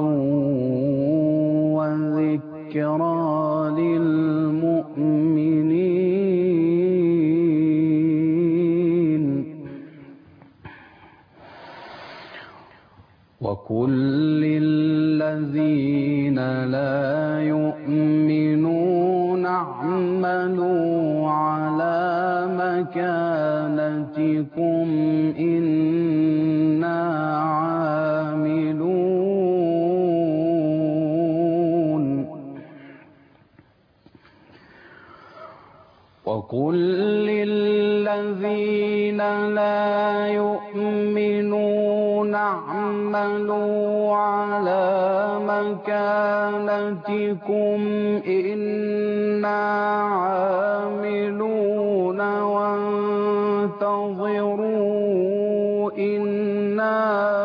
وذكرى للمؤمنين وقل للذين لا يؤمنون اعملوا على مكانتكم إنا عاملون وقل للذين لا يؤمنون اعملوا على مكانتكم إنا عاملون وانتظروا إنا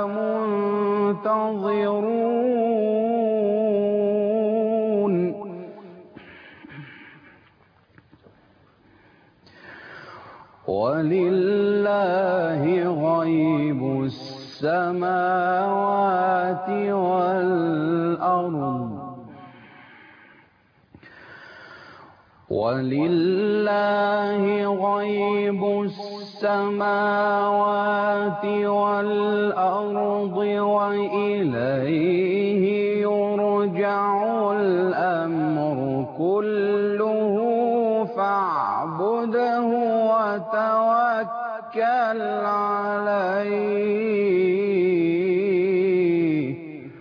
منتظرون ولله غيب السماوات والأرض ولله غيب السماوات والأرض وإليه يرجع الأمر كله فاعبده وتوكل عليه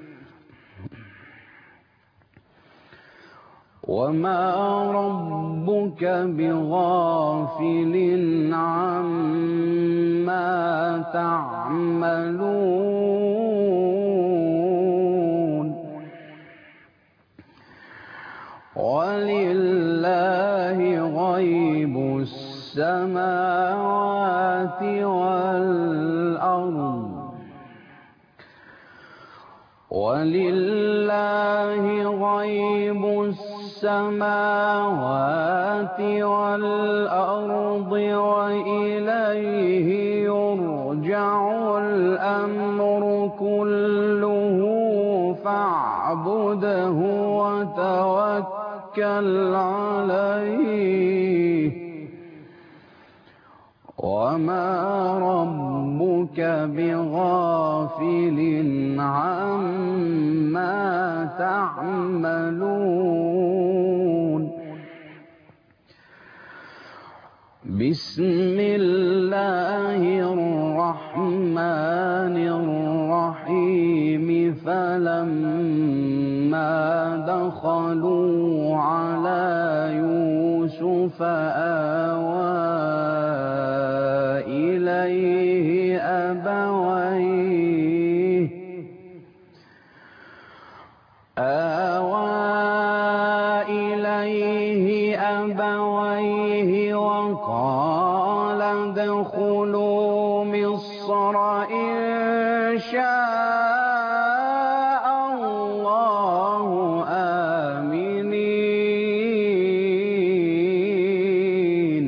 وما ربك بغافل عما تعملون ولله غيب السماوات والأرض ولله غيب السماوات والأرض وإليه يرجع الأمر كله فاعبده وتوكل عليه وما ربك بغافل عما تعملون بسم الله الرحمن الرحيم فلما دخلوا على يوسف آوى إليه أبويه وقال ادخلوا مصر إن شاء الله آمنين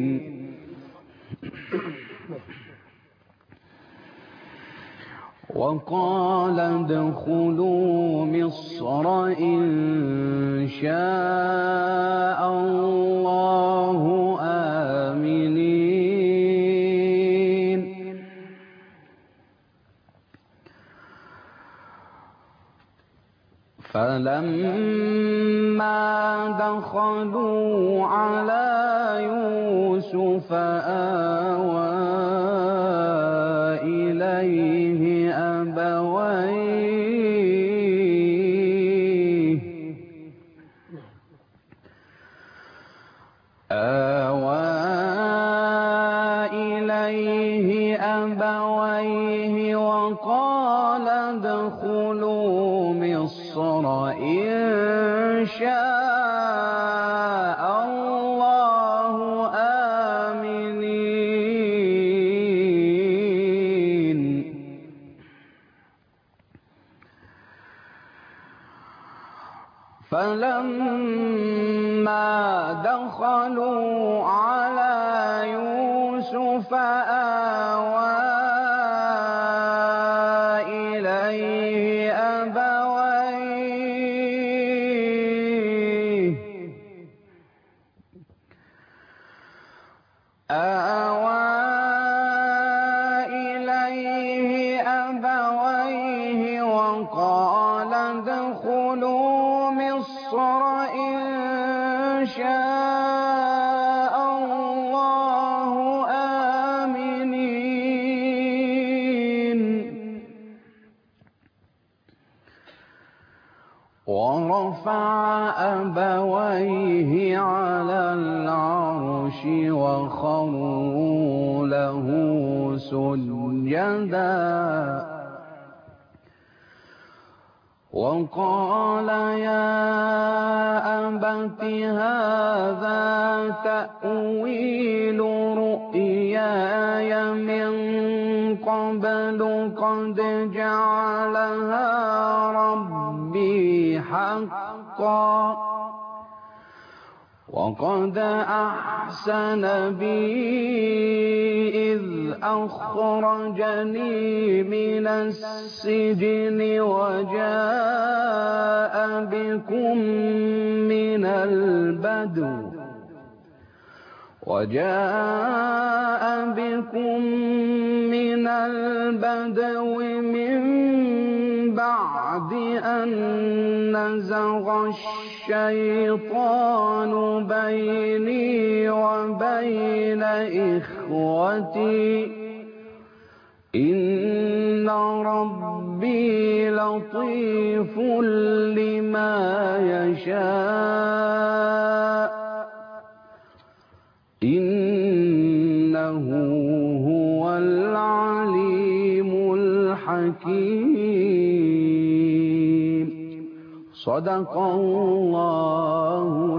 وقال ادخلوا مصر إن شاء الله آمنين فلما دخلوا على يوسف آوى إليه أبويه وقال ادخلوا مصر شاء الله آمنين فلما دخلوا على يوسف آوى إليه أبويه وقال ادخلوا مصر إن شاء الله آمنين ورفع أبويه على العرش وخروا له سجدا وقال يا أبت هذا تأويل رؤياي من قبل قد جعلها ربي حقا وقد أحسن بي إذ أخرجني من السجن وجاء بكم من البدو من بعد أن نزغ الشيطان بيني وبين إخوتي إن ربي لطيف لما يشاء إنه هو العليم الحكيم صدق الله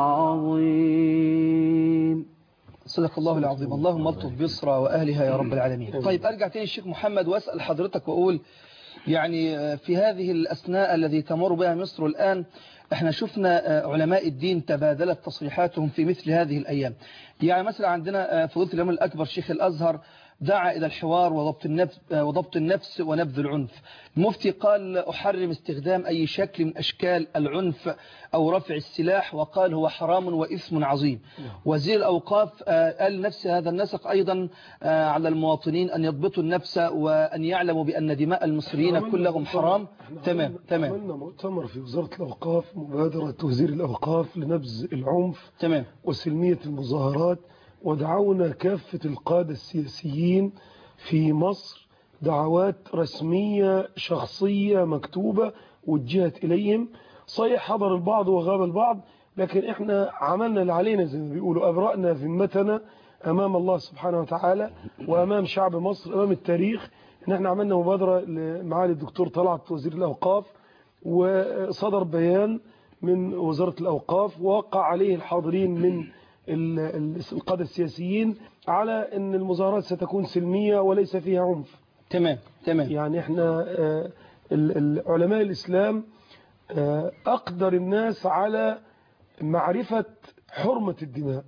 العظيم. صدق الله العظيم. اللهم الطف مصر وأهلها يا رب العالمين. طيب أرجع تاني الشيخ محمد وأسأل حضرتك وأقول يعني في هذه الأثناء الذي تمر بها مصر الآن احنا شفنا علماء الدين تبادلت تصريحاتهم في مثل هذه الأيام. يعني مثلا عندنا فضيلة الإمام الأكبر شيخ الأزهر دعا إلى الحوار وضبط النفس ونبذ العنف. المفتي قال أحرم استخدام أي شكل من أشكال العنف أو رفع السلاح وقال هو حرام وإثم عظيم. وزير الأوقاف قال نفس هذا النسق أيضا على المواطنين أن يضبطوا النفس وأن يعلموا بأن دماء المصريين كلهم حرام. تمام. عملنا مؤتمر في وزارة الأوقاف مبادرة وزير الأوقاف لنبذ العنف تمام وسلمية المظاهرات، ودعونا كافة القادة السياسيين في مصر دعوات رسمية شخصية مكتوبة وجهت إليهم. صحيح حضر البعض وغاب البعض، لكن احنا عملنا اللي علينا زي ما بيقولوا، أبرأنا ذمتنا أمام الله سبحانه وتعالى وأمام شعب مصر أمام التاريخ. ان احنا عملنا مبادرة لمعالي الدكتور طلعت وزير الأوقاف، وصدر بيان من وزارة الأوقاف ووقع عليه الحاضرين من القادة السياسيين على ان المظاهرات ستكون سلمية وليس فيها عنف. تمام. يعني احنا علماء الإسلام أقدر الناس على معرفة حرمة الدماء،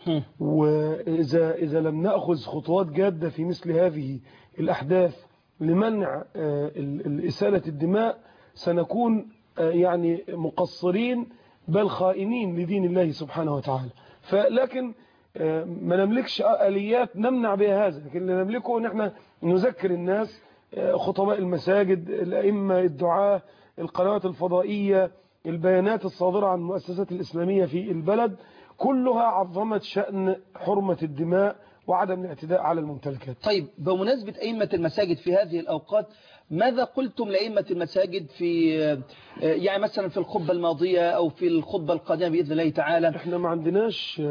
وإذا لم نأخذ خطوات جادة في مثل هذه الأحداث لمنع إسالة الدماء سنكون يعني مقصرين بل خائنين لدين الله سبحانه وتعالى. لكن ما نملكش آليات نمنع بها هذا، لكن اللي نملكه ان احنا نذكر الناس، خطباء المساجد، الأئمة، الدعاة، القنوات الفضائية، البيانات الصادرة عن المؤسسات الإسلامية في البلد، كلها عظمت شأن حرمة الدماء وعدم الاعتداء على الممتلكات. طيب بمناسبة أئمة المساجد في هذه الأوقات، ماذا قلتم لأئمة المساجد في يعني مثلا في الخطبة الماضية أو في الخطبة القادمة بإذن الله تعالى؟ احنا ما عندناش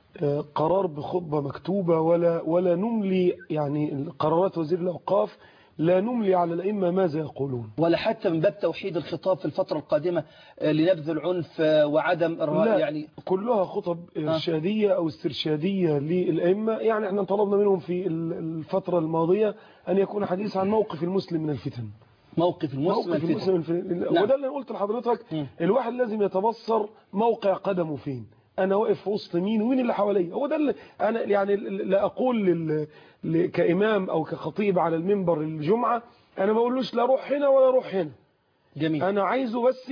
قرار بخطبة مكتوبة ولا نملي يعني قرارات وزير الأوقاف لا نملي على الأئمة ماذا يقولون، ولا حتى من باب توحيد الخطاب في الفترة القادمة لنبذ العنف وعدم لا يعني كلها خطب إرشادية أو استرشادية للأئمة. يعني احنا طلبنا منهم في الفترة الماضية أن يكون حديث عن موقف المسلم من الفتن. موقف المسلم من الفتن. وده اللي قلت لحضرتك، الواحد لازم يتبصر موقع قدمه فين، أنا واقف في وسط مين ومين اللي حواليا. هو ده اللي أنا يعني لا أقول كإمام أو كخطيب على المنبر الجمعة أنا ما بقولوش لا روح هنا ولا روح هنا. جميل. أنا عايزه بس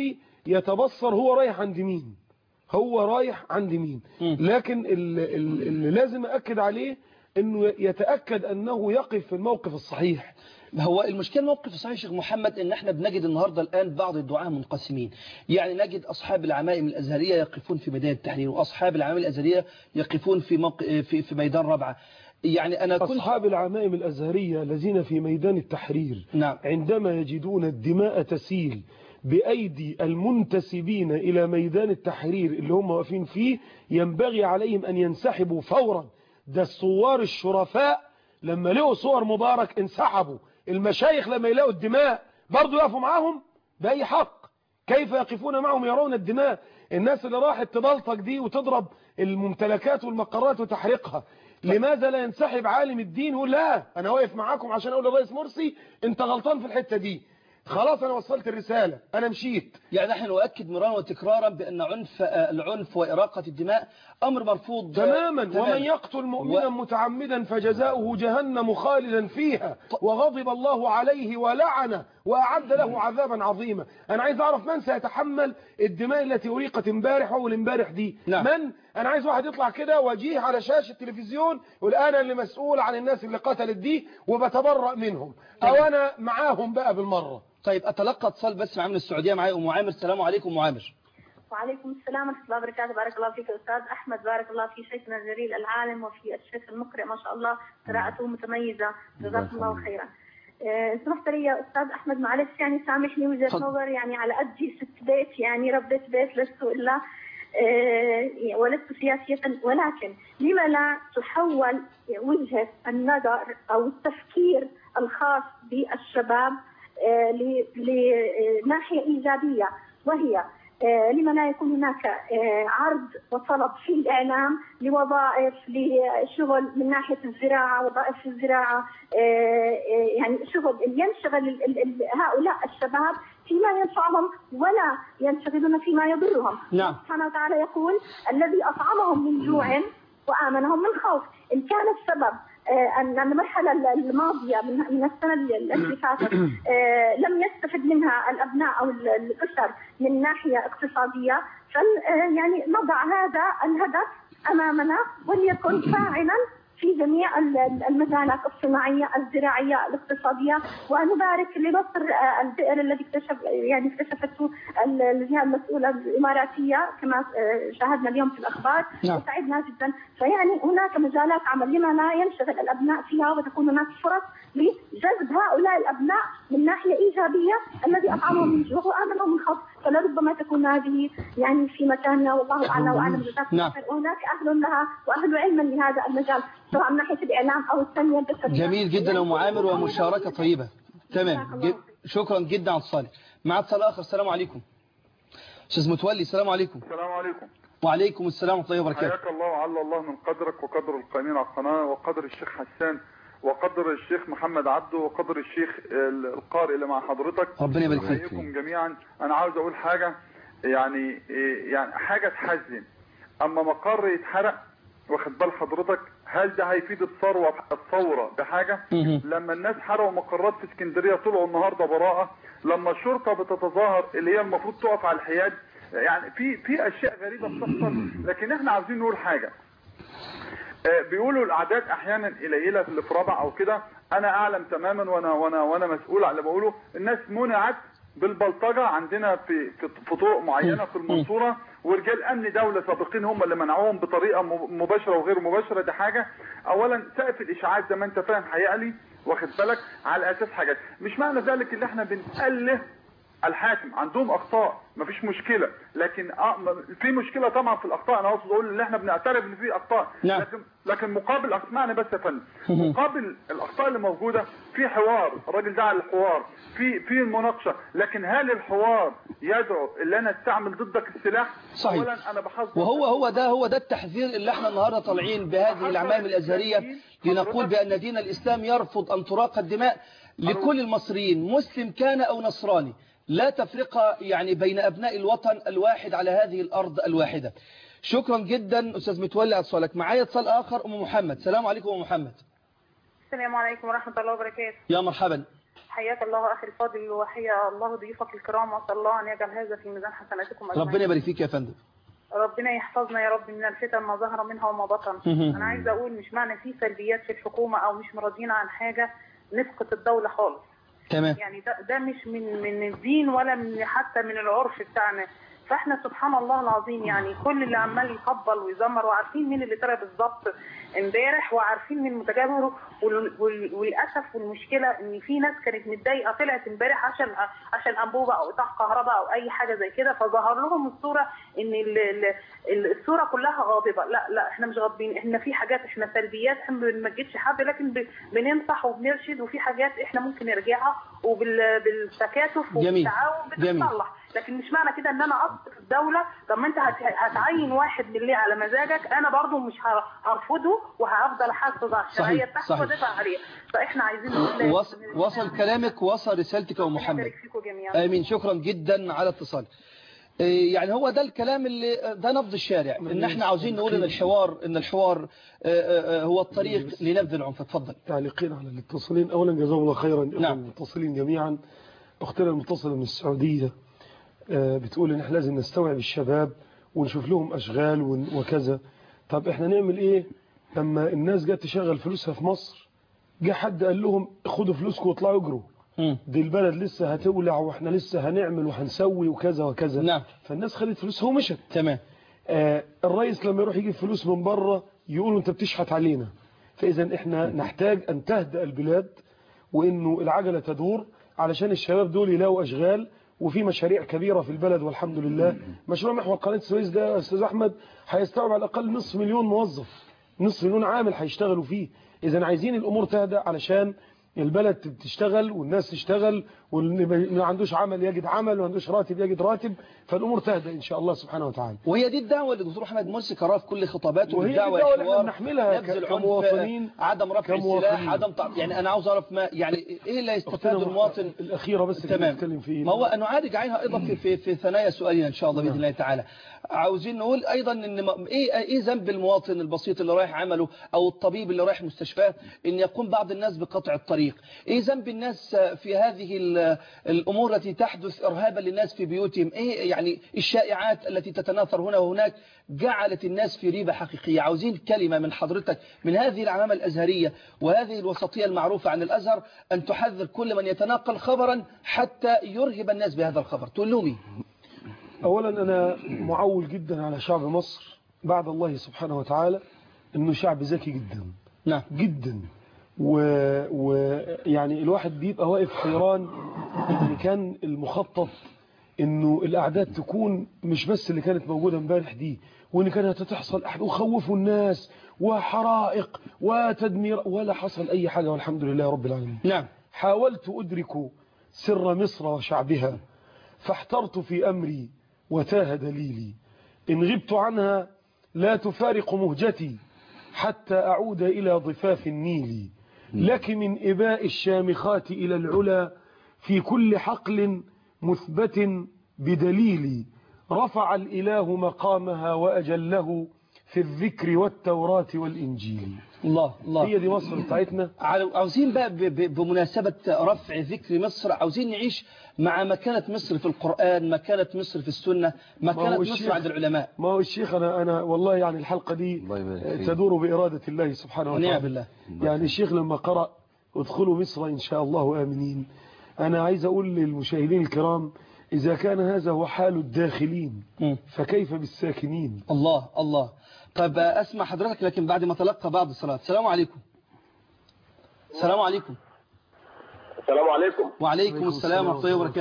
يتبصر هو رايح عند مين، هو رايح عند مين. لكن اللي لازم أأكد عليه أنه يتأكد أنه يقف في الموقف الصحيح. هو المشكلة الموقف الصحيح شيخ محمد ان احنا بنجد النهاردة الآن بعض الدعاة منقسمين. يعني نجد أصحاب العمائم الأزهرية يقفون في ميدان التحرير، وأصحاب العمائم الأزهرية يقفون في ميدان رابعة. يعني أنا كنت أصحاب العمائم الأزهرية الذين في ميدان التحرير نعم. عندما يجدون الدماء تسيل بأيدي المنتسبين إلى ميدان التحرير اللي هم واقفين فيه، ينبغي عليهم أن ينسحبوا فورا. ده الصور الشرفاء لما لقوا صور مبارك انسحبوا. المشايخ لما يلاقوا الدماء برضو يقفوا معاهم بأي حق؟ كيف يقفون معهم يرون الدماء؟ الناس اللي راحت تبلطج دي وتضرب الممتلكات والمقرات وتحرقها، لماذا لا ينسحب عالم الدين ويقول لا أنا واقف معاكم عشان أقول للرئيس مرسي أنت غلطان في الحتة دي، خلاص أنا وصلت الرسالة أنا مشيت. يعني نحن نؤكد مرارا وتكرارا بأن العنف وإراقة الدماء أمر مرفوض تماما. ومن يقتل مؤمنا متعمدا فجزاؤه جهنم خالدا فيها وغضب الله عليه ولعنه وأعد له عذابا عظيما. أنا عايز أعرف من سيتحمل الدماء التي أريقت امبارح وأول امبارح دي. نعم. من؟ أنا عايز واحد يطلع كده وجيه على شاشة التلفزيون يقول أنا اللي مسؤول عن الناس اللي قتلت دي وبتبرأ منهم، أو أنا معاهم بقى بالمرة. طيب أتلقى اتصال بس معايا من السعودية، معايا أم عامر. السلام عليكم أم عامر. وعليكم السلام ورحمة الله وبركاته. بارك الله فيك أستاذ أحمد، بارك الله في شيخنا الجليل العالم وفي الشيخ المقرئ ما شاء الله قراءته متميزة، جزاكم الله خيرا. سمحت لي يا أستاذ أحمد معلش يعني سامحني وجهة نظر يعني على قد ست بيت يعني ربيت بيت لست إلا ولست سياسية، ولكن لما لا تحول وجهة النظر أو التفكير الخاص بالشباب لناحية إيجابية، وهي لما لا يكون هناك عرض وطلب في الإعلام لوظائف لشغل من ناحية الزراعة، وظائف في الزراعة يعني شغل ينشغل هؤلاء الشباب فيما ينفعهم ولا ينشغلون فيما يضرهم. نعم. سبحانه وتعالى يقول الذي أطعمهم من جوع وآمنهم من خوف. إن كان السبب أن المرحلة الماضية من السنة التي فاتت لم يستفد منها الأبناء أو الأسر من ناحية اقتصادية، يعني نضع هذا الهدف أمامنا وليكن فاعلا في جميع المجالات الصناعية الزراعية الاقتصادية. ونبارك لمصر البئر الذي اكتشفته الجهة المسؤولة الإماراتية كما شاهدنا اليوم في الأخبار. وسعدنا جدا. فيعني هناك مجالات عمل لما لا ينشغل الأبناء فيها وتكون هناك فرص لجذب هؤلاء الأبناء من ناحية إيجابية الذي أطعمهم من جوع وآمنهم من خوف. فلربما تكون هذه يعني في مكاننا والله أعلى وأعلم. وهناك أهل لها وأهل علم لهذا المجال سواء من ناحية الإعلام أو التنمية البشرية. جميل جدا أم عامر ومشاركة طيبة. تمام. شكرا جدا على اتصالك. مع اتصال آخر. السلام عليكم أستاذ متولي. السلام عليكم. السلام عليكم. وعليكم السلام ورحمة الله وبركاته. حياك الله وعلى الله من قدرك وقدر القائمين على القناة وقدر الشيخ حسان وقدر الشيخ محمد عبده وقدر الشيخ القارئ اللي مع حضرتك. ربنا يبارك فيك. أحييكم جميعا. أنا عاوز أقول حاجة يعني حاجة تحزن. أما مقر يتحرق واخد بال حضرتك، هل ده هيفيد الثورة بحاجة؟ لما الناس حرقوا مقرات في اسكندرية طلعوا النهاردة براءة، لما الشرطة بتتظاهر اللي هي المفروض تقف على الحياد، يعني في أشياء غريبة بتحصل. لكن احنا عاوزين نقول حاجة. بيقولوا الاعداد احيانا قليله اللي في رابعه او كده. انا اعلم تماما وانا مسؤول على اللي بقوله. الناس منعت بالبلطجه عندنا في طرق معينه في المنصوره، ورجال امن دوله سابقين هم اللي منعوهم بطريقه مباشره وغير مباشره. دي حاجه. اولا سقف الاشاعات زي ما انت فاهم هيعلي واخد بالك على اساس حاجات. مش معنى ذلك ان احنا بنأله الحاكم عندهم اخطاء مفيش مشكله، لكن في مشكله طبعا في الاخطاء. انا اقصد اقول ان احنا بنعترف ان في اخطاء، نعم. لكن مقابل اسمعني بس يا فندم، مقابل الاخطاء اللي موجوده في حوار، الراجل دعا للحوار، في المناقشه، لكن هل الحوار يدعو اللي انا استعمل ضدك السلاح؟ صحيح. اولا انا بحذر، وهو ده التحذير اللي احنا النهارده طالعين بهذه العمائم الازهريه لنقول بان دين الاسلام يرفض ان تراق الدماء لكل المصريين، مسلم كان او نصراني، لا تفرقة يعني بين أبناء الوطن الواحد على هذه الأرض الواحدة. شكرا جدا أستاذ متولي على سؤالك. معايا اتصال آخر، أم محمد. السلام عليكم أم محمد. السلام عليكم ورحمة الله وبركاته. يا مرحبا. حياك الله أخي الفاضل وحيا الله ضيوفك الكرام، وأسأل الله أن يجعل هذا في ميزان حسناتكم أجمعين. ربنا يبارك فيك يا فندم. ربنا يحفظنا يا رب من الفتن ما ظهر منها وما بطن. أنا عايزة أقول مش معنى في سلبيات في الحكومة أو مش راضيين عن حاجة نسقط الدولة خالص. تمام. يعني ده مش من الدين ولا من حتى من العرف بتاعنا. فاحنا سبحان الله العظيم يعني كل اللي عمال يقبل ويزمر وعارفين مين اللي طلع بالظبط امبارح وعارفين مين متجاهره، وللاسف والمشكله ان في ناس كانت متضايقه طلعت امبارح عشان انبوبه او قطاع كهرباء او اي حاجه زي كده، فظهر لهم الصوره ان الصوره كلها غاضبه. لا احنا مش غاضبين، احنا في حاجات احنا سلبيات احنا ما بنمجدش حد، لكن بننصح وبنرشد، وفي حاجات احنا ممكن نرجعها وبالتكاتف والتعاون بتتصلح. لكن مش معنى كده ان انا اسقط الدوله. طب ما انت هتعين واحد بالليل على مزاجك، انا برضو مش هرفضه وهفضل احافظ على الشرعيه بتاعته وادافع عليه. فاحنا عايزين وصل كلامك، وصل رسالتك يا ام محمد. امين. شكرا جدا على اتصالك. يعني هو ده الكلام اللي ده نبض الشارع، ان احنا عاوزين نقول ان الحوار هو الطريق لنبذ العنف. اتفضل. تعليقين على الاتصالين. اولا جزاهم الله خيرا. نعم. المتصلين جميعا. اختنا المتصله من السعوديه بتقول ان احنا لازم نستوعب الشباب ونشوف لهم اشغال وكذا. طب احنا نعمل ايه لما الناس جت تشغل فلوسها في مصر، جه حد قال لهم خدوا فلوسكم واطلعوا اجروا، دي البلد لسه هتولع واحنا لسه هنعمل وهنسوي وكذا وكذا. نعم. فالناس خدت فلوسها ومشت. تمام. الرئيس لما يروح يجيب فلوس من بره يقولوا انت بتشحت علينا. فاذا احنا نحتاج ان تهدأ البلاد وانه العجله تدور علشان الشباب دول يلاقوا اشغال، وفي مشاريع كبيرة في البلد والحمد لله. مشروع محور قناة السويس ده يا أستاذ أحمد هيستوعب على الأقل 500,000 موظف، 500,000 عامل هيشتغلوا فيه. إذا عايزين الأمور تهدأ علشان البلد تشتغل والناس تشتغل، واللي ما عندوش عمل يجد عمل، وما عندوش راتب يجد راتب، فالأمور تهدأ إن شاء الله سبحانه وتعالى. وهي دي الدعوة اللي الدكتور أحمد مرسي كررها في كل خطاباته، وهي الدعوة دي الدعوة اللي نحملها كمواطنين، عدم رفع السلاح، عدم يعني أنا عاوز أعرف ما يعني إيه اللي يستفاد المواطن الأخيرة بس اللي بنتكلم فيه. ما هو نعالج عنها أيضا في ثنايا سؤالنا إن شاء الله بإذن الله تعالى. عاوزين نقول أيضا إن إيه ذنب المواطن البسيط اللي رايح عمله أو الطبيب اللي رايح مستشفاه إن يقوم بعض الناس بقطع الطريق؟ إيه ذنب الناس في هذه الأمور التي تحدث إرهابا للناس في بيوتهم؟ إيه يعني الشائعات التي تتناثر هنا وهناك جعلت الناس في ريبة حقيقية؟ عاوزين كلمة من حضرتك من هذه العلامة الأزهرية وهذه الوسطية المعروفة عن الأزهر أن تحذر كل من يتناقل خبرا حتى يرهب الناس بهذا الخبر. تقول لهم إيه؟ أولا أنا معول جدا على شعب مصر بعد الله سبحانه وتعالى أنه شعب ذكي جدا. نعم. جدا. ويعني الواحد بيبقى واقف حيران ان كان المخطط انه الاعداد تكون مش بس اللي كانت موجودة امبارح دي، وان كانت هتحصل وخوفوا الناس وحرائق وتدمير، ولا حصل اي حاجة والحمد لله رب العالمين. نعم. حاولت ادرك سر مصر وشعبها فاحترت في امري وتاه دليلي، ان غبت عنها لا تفارق مهجتي حتى اعود الى ضفاف النيل، لك من إباء الشامخات إلى العلا في كل حقل مثبت بدليل، رفع الإله مقامها وأجله في الذكر والتوراة والإنجيل. الله الله. هي دي مصر بتاعتنا. عاوزين بقى بمناسبة رفع ذكر مصر عاوزين نعيش مع مكانة مصر في القرآن، مكانة مصر في السنة، مكانة مصر عند العلماء. ما هو الشيخ أنا والله يعني الحلقة دي تدور بإرادة الله سبحانه وتعالى. ونعم بالله. يعني الشيخ لما قرأ ادخلوا مصر إن شاء الله آمنين، أنا عايز أقول للمشاهدين الكرام إذا كان هذا هو حال الداخلين فكيف بالساكنين؟ الله الله. طيب أسمع حضرتك لكن بعد ما تلقى بعض الصلاة. السلام عليكم. السلام عليكم. السلام عليكم. وعليكم السلام ورحمة الله وبركاته.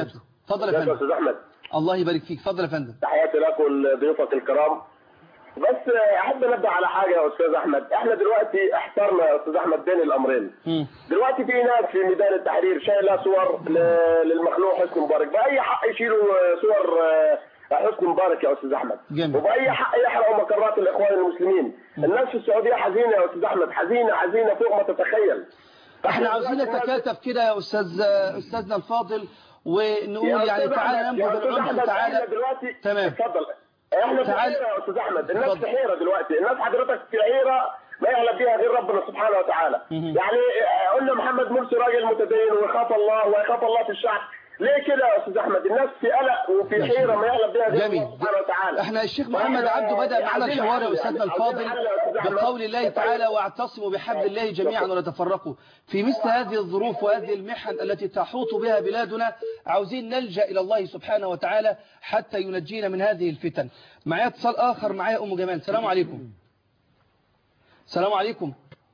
اتفضل يا فندم. استاذ احمد. الله يبارك فيك، اتفضل يا فندم. تحياتي لك ولضيوفك الكرام. بس احب انبه على حاجه يا استاذ احمد، احنا دلوقتي احترنا يا استاذ احمد بين الامرين. دلوقتي في ناس في ميدان التحرير شايله صور للمخلوع حسني مبارك، باي حق يشيلوا صور حسني مبارك يا استاذ احمد؟ جميل. وباي حق يحرقوا مقرات الاخوان المسلمين؟ الناس في السعوديه حزينه يا استاذ احمد، حزينه فوق ما تتخيل. احنا عاوزين نتكاتف كده يا استاذنا الفاضل، ونقول يعني تعالى ننبذ العنف، تعالى دلوقتي. تمام، اتفضل. احنا في حيره يا استاذ احمد، الناس في حيره دلوقتي، الناس حضرتك في حيره ما يعلم بها غير ربنا سبحانه وتعالى. يعني قلنا محمد مرسي راجل متدين ويخاف الله ويخاف الله في الشعب، ليه كده يا استاذ احمد؟ الناس في قلق وفي حيره ما يعلم بها غير ربنا سبحانه وتعالى. احنا الشيخ محمد عبده بدأ معنا الحوار يا استاذنا الفاضل بقول الله تعالى واعتصموا بحبل الله جميعا ولا تفرقوا. في مثل هذه الظروف وهذه المحن التي تحوط بها بلادنا عاوزين نلجأ الى الله سبحانه وتعالى حتى ينجينا من هذه الفتن. معايا اتصال اخر، معايا ام جمال. السلام عليكم. السلام عليكم.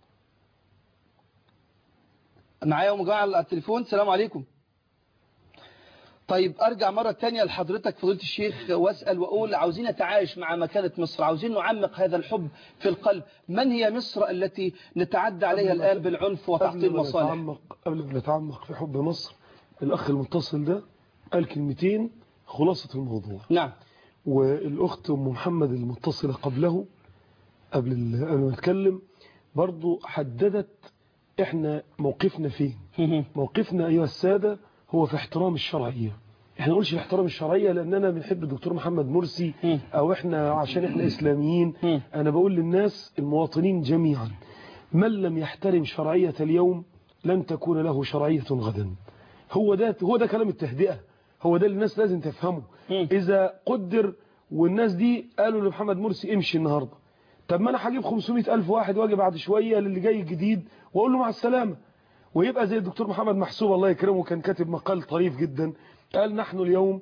معايا ام جمال على التليفون. السلام عليكم. طيب أرجع مرة تانية لحضرتك فضيلة الشيخ وأسأل وأقول عاوزين نتعايش مع مكانة مصر، عاوزين نعمق هذا الحب في القلب. من هي مصر التي نتعدى عليها الآن بالعنف وتعطيل المصالح؟ قبل ما نتعمق في حب مصر، الأخ المتصل ده قال كلمتين خلاصة الموضوع. نعم. والأخت أم محمد المتصلة قبله قبل ما نتكلم برضو حددت إحنا موقفنا فين. موقفنا أيها السادة هو في احترام الشرعية. احنا نقولش في احترام الشرعية لأننا بنحب الدكتور محمد مرسي أو احنا عشان احنا إسلاميين. أنا بقول للناس المواطنين جميعا، من لم يحترم شرعية اليوم لن تكون له شرعية غدا. هو ده كلام التهدئة، هو ده اللي الناس لازم تفهمه. إذا قدر والناس دي قالوا لمحمد مرسي امشي النهاردة، طب ما أنا هجيب 500,000 واحد واجي بعد شوية للي جاي الجديد وأقول له مع السلامة، ويبقى زي الدكتور محمد محسوب الله يكرمه كان كاتب مقال طريف جدا، قال نحن اليوم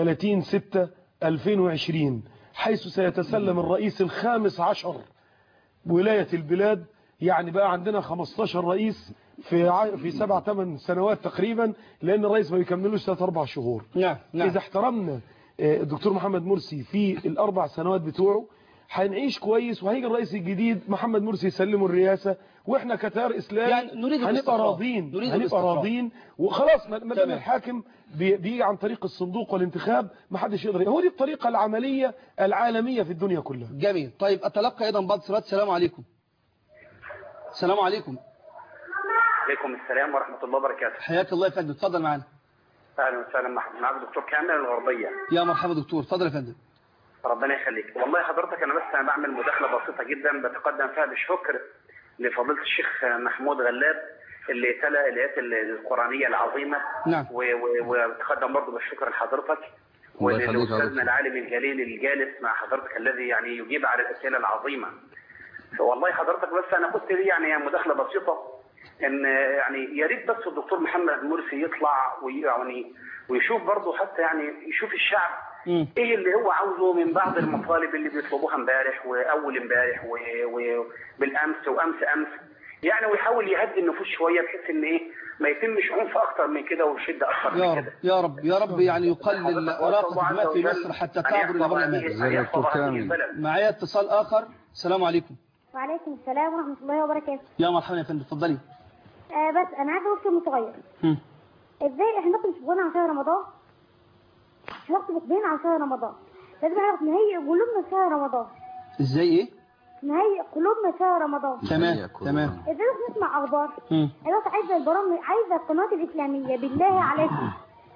30/6/2020 حيث سيتسلم الرئيس ال15 ولاية البلاد، يعني بقى عندنا 15 رئيس في 7-8 سنوات تقريبا، لأن الرئيس ما بيكملوش 3-4 شهور. نعم. إذا احترمنا الدكتور محمد مرسي في ال4 سنوات بتوعه هنعيش كويس، وهيجي الرئيس الجديد محمد مرسي يسلمه الرئاسة، واحنا كتار اسلام يعني هنبقى راضين وخلاص. ما دام الحاكم بيجي عن طريق الصندوق والانتخاب ما حدش يقدر. هو دي الطريقة العملية العالمية في الدنيا كلها. جميل. طيب أتلقى أيضا بعض السؤالات. السلام عليكم. السلام عليكم. عليكم السلام ورحمة الله وبركاته. حياك الله يا فندم، اتفضل معانا. أهلا وسهلا معك دكتور كامل الغربية. يا مرحبا دكتور، اتفضل يا فندم. ربنا يخليك. والله حضرتك أنا بعمل مداخلة بسيطة جدا بتقدم فيها بالشكر لفضيلة الشيخ محمود غلاب اللي تلا الآيات القرآنية العظيمة. نعم. وبتقدم برضه بالشكر لحضرتك ولأستاذنا العالم الجليل الجالس مع حضرتك الذي يعني يجيب على الأسئلة العظيمة. والله حضرتك بس أنا كنت لي يعني مداخلة بسيطة إن يعني يا ريت بس الدكتور محمد مرسي يطلع ويشوف برضه حتى يعني يشوف الشعب ايه اللي هو عاوزه من بعض المطالب اللي بيطلبوها امبارح واول امبارح وبالامس وامس يعني، ويحاول يهدي النفوس شويه بحيث ان ايه ما يتمش عنف اكتر من كده وشده اكتر من كده. يا رب يعني يقلل اراقه الدماء في مصر حتى تعبر الى بر الامان. معايا اتصال اخر. السلام عليكم. وعليكم السلام ورحمه الله وبركاته. يا مرحبا يا فندم، اتفضلي. بس انا عايزه اقول كلمه صغيره. ازاي احنا ممكن نشوفنا على شهر رمضان؟ مش وقت بتبين على شهر رمضان، لازم نعرف نهيئ قلوبنا شهر رمضان. ازاي ايه؟ نهيئ قلوبنا شهر رمضان. تمام. ازاي نسمع اخبار؟ انا عايزه البرامج، عايزه القنوات الاسلاميه بالله عليكم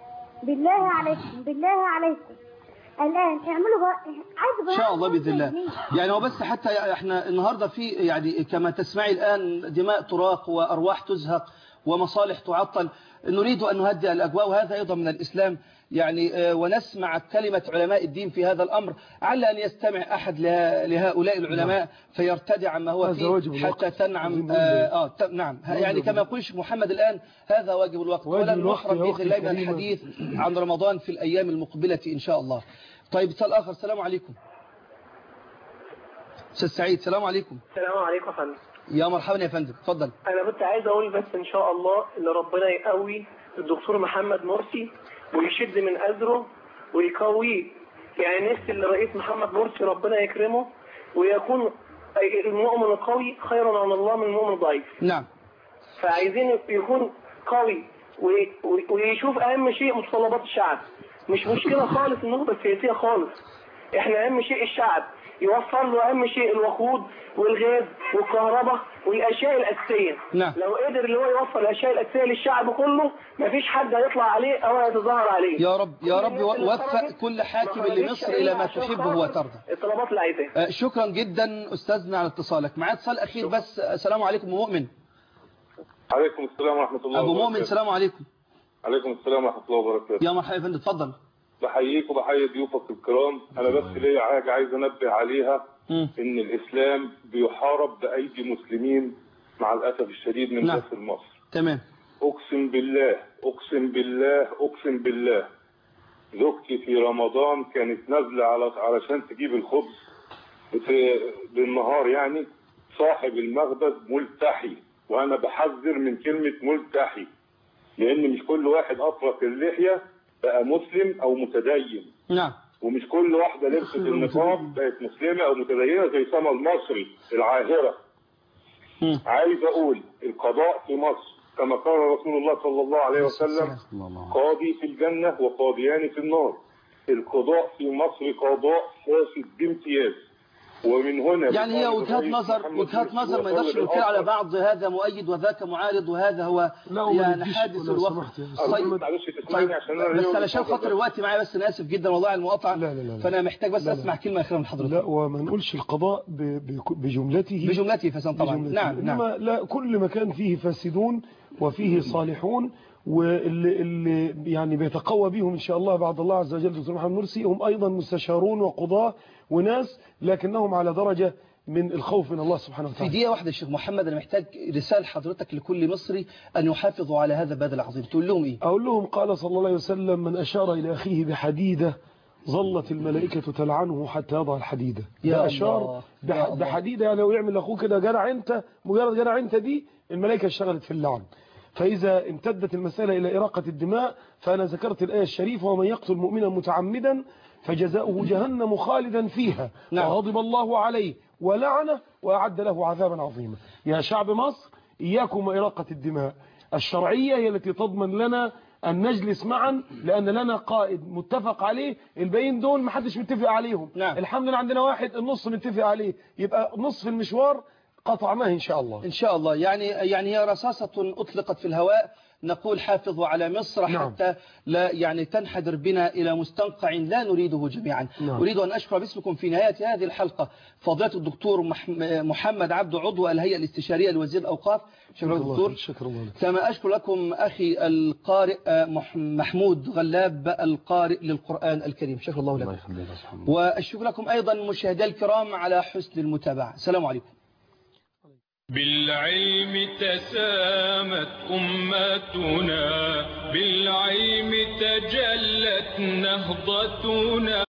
الان اعملوا عايزه ان شاء الله باذن الله. يعني هو بس حتى احنا النهارده في يعني كما تسمعي الان دماء تراق وارواح تزهق ومصالح تعطل، نريد ان نهدئ الاجواء، وهذا ايضا من الاسلام يعني، ونسمع كلمة علماء الدين في هذا الأمر، على أن يستمع أحد لهؤلاء العلماء فيرتدع عما هو فيه حتى تنعم. نعم، يعني كما يقول محمد الآن هذا واجب الوقت، ولن نحرم بإذن الله من الحديث عن رمضان في الأيام المقبلة إن شاء الله. طيب اتصال آخر. السلام عليكم. أستاذ سعيد. السلام عليكم. السلام عليكم يا فندم. يا مرحبا يا فندم، اتفضل. أنا كنت عايز أقول بس إن شاء الله إن ربنا يقوي الدكتور محمد مرسي ويشد من أزره ويقويه. يعني نفسي الرئيس محمد مرسي ربنا يكرمه ويكون المؤمن القوي خيرا عن الله من المؤمن الضعيف. نعم. فعايزين يكون قوي ويشوف أهم شيء متطلبات الشعب. مش مشكلة خالص النخبة السياسية خالص، احنا أهم شيء الشعب يوفر له أهم شيء الوقود والغاز والكهرباء والأشياء الأساسية. نعم. لو قدر اللي هو يوفر الأشياء الأساسية للشعب كله مفيش حد هيطلع عليه أو يتظاهر عليه. يا رب يا رب وفق كل حاكم لمصر إلى ما تحبه وترضى. الطلبات اللي عايزاها. شكرا جدا أستاذنا على اتصالك. معايا اتصال أخير بس. السلام عليكم مؤمن. عليكم السلام ورحمة الله وبركاته. أبو مؤمن السلام عليكم. عليكم السلام ورحمة الله وبركاته. يا مرحبا يا فندم اتفضل. بحييك وبحيي ضيوفك الكرام. أنا بس ليا حاجة عايز أنبه عليها، إن الإسلام بيحارب بأيدي مسلمين مع الأسف الشديد من داخل مصر. تمام. أقسم بالله أقسم بالله أقسم بالله زوجتي في رمضان كانت نازلة علشان تجيب الخبز بالنهار، يعني صاحب المخبز ملتحي، وأنا بحذر من كلمة ملتحي، لأن مش كل واحد أطلق اللحية بقى مسلم أو متدين. نعم. ومش كل واحدة لبست النقاب بقت مسلمة أو متدينة زي سما المصري العاهرة. عايز أقول القضاء في مصر كما قال رسول الله صلى الله عليه وسلم قاضي في الجنة وقاضيان في النار. القضاء في مصر قضاء فاسد بامتياز، ومن هنا يعني هي وجهات نظر ما يقدرش ننكر على بعض، هذا مؤيد وذاك معارض وهذا هو يعني حادث الوقت. طيب بس علشان خاطر الوقت معايا بس انا اسف جدا والله على المقاطعه. لا. فانا محتاج بس اسمع كلمه اخيره من حضرتك. لا وما نقولش القضاء بجملته فساد طبعا. نعم انما لا، كل مكان فيه فاسدون وفيه صالحون، واللي يعني بيتقوى بهم إن شاء الله بعد الله عز وجل دكتور محمد مرسي هم أيضا مستشارون وقضاة وناس لكنهم على درجة من الخوف من الله سبحانه وتعالى. في دقيقة واحدة الشيخ محمد أنا محتاج رسالة حضرتك لكل مصري أن يحافظوا على هذا البلد العظيم، تقول لهم إيه؟ أقول لهم قال صلى الله عليه وسلم من أشار إلى أخيه بحديدة ظلت الملائكة تلعنه حتى يضع الحديدة. يا أشار بحديدة، يعني لو يعمل لأخوه كده جرع أنت، مجرد جرع أنت دي الملائكة اشتغلت في اللعن. فإذا امتدت المسألة إلى إراقة الدماء فأنا ذكرت الآية الشريفة ومن يقتل مؤمنا متعمدا فجزاؤه جهنم خالدا فيها وغضب الله عليه ولعنه وأعد له عذابا عظيما. يا شعب مصر إياكم وإراقة الدماء. الشرعية هي التي تضمن لنا أن نجلس معا، لأن لنا قائد متفق عليه، الباقيين دول ما حدش متفق عليهم. الحمد لله عندنا واحد النص متفق عليه، يبقى نصف المشوار قطعناه إن شاء الله. إن شاء الله. يعني هي رصاصة أطلقت في الهواء، نقول حافظوا على مصر حتى لا يعني تنحدر بنا إلى مستنقع لا نريده جميعا. أريد أن أشكر باسمكم في نهاية هذه الحلقة فضيلة الدكتور محمد عبد عضو الهيئة الاستشارية لوزير الأوقاف. شكرا دكتور. كما أشكر لكم أخي القارئ محمود غلاب القارئ للقرآن الكريم، شكرا الله لكم. وأشكر لكم أيضا مشاهدي الكرام على حسن المتابعة. السلام عليكم. بالعلم تسامت أمتنا، بالعلم تجلت نهضتنا.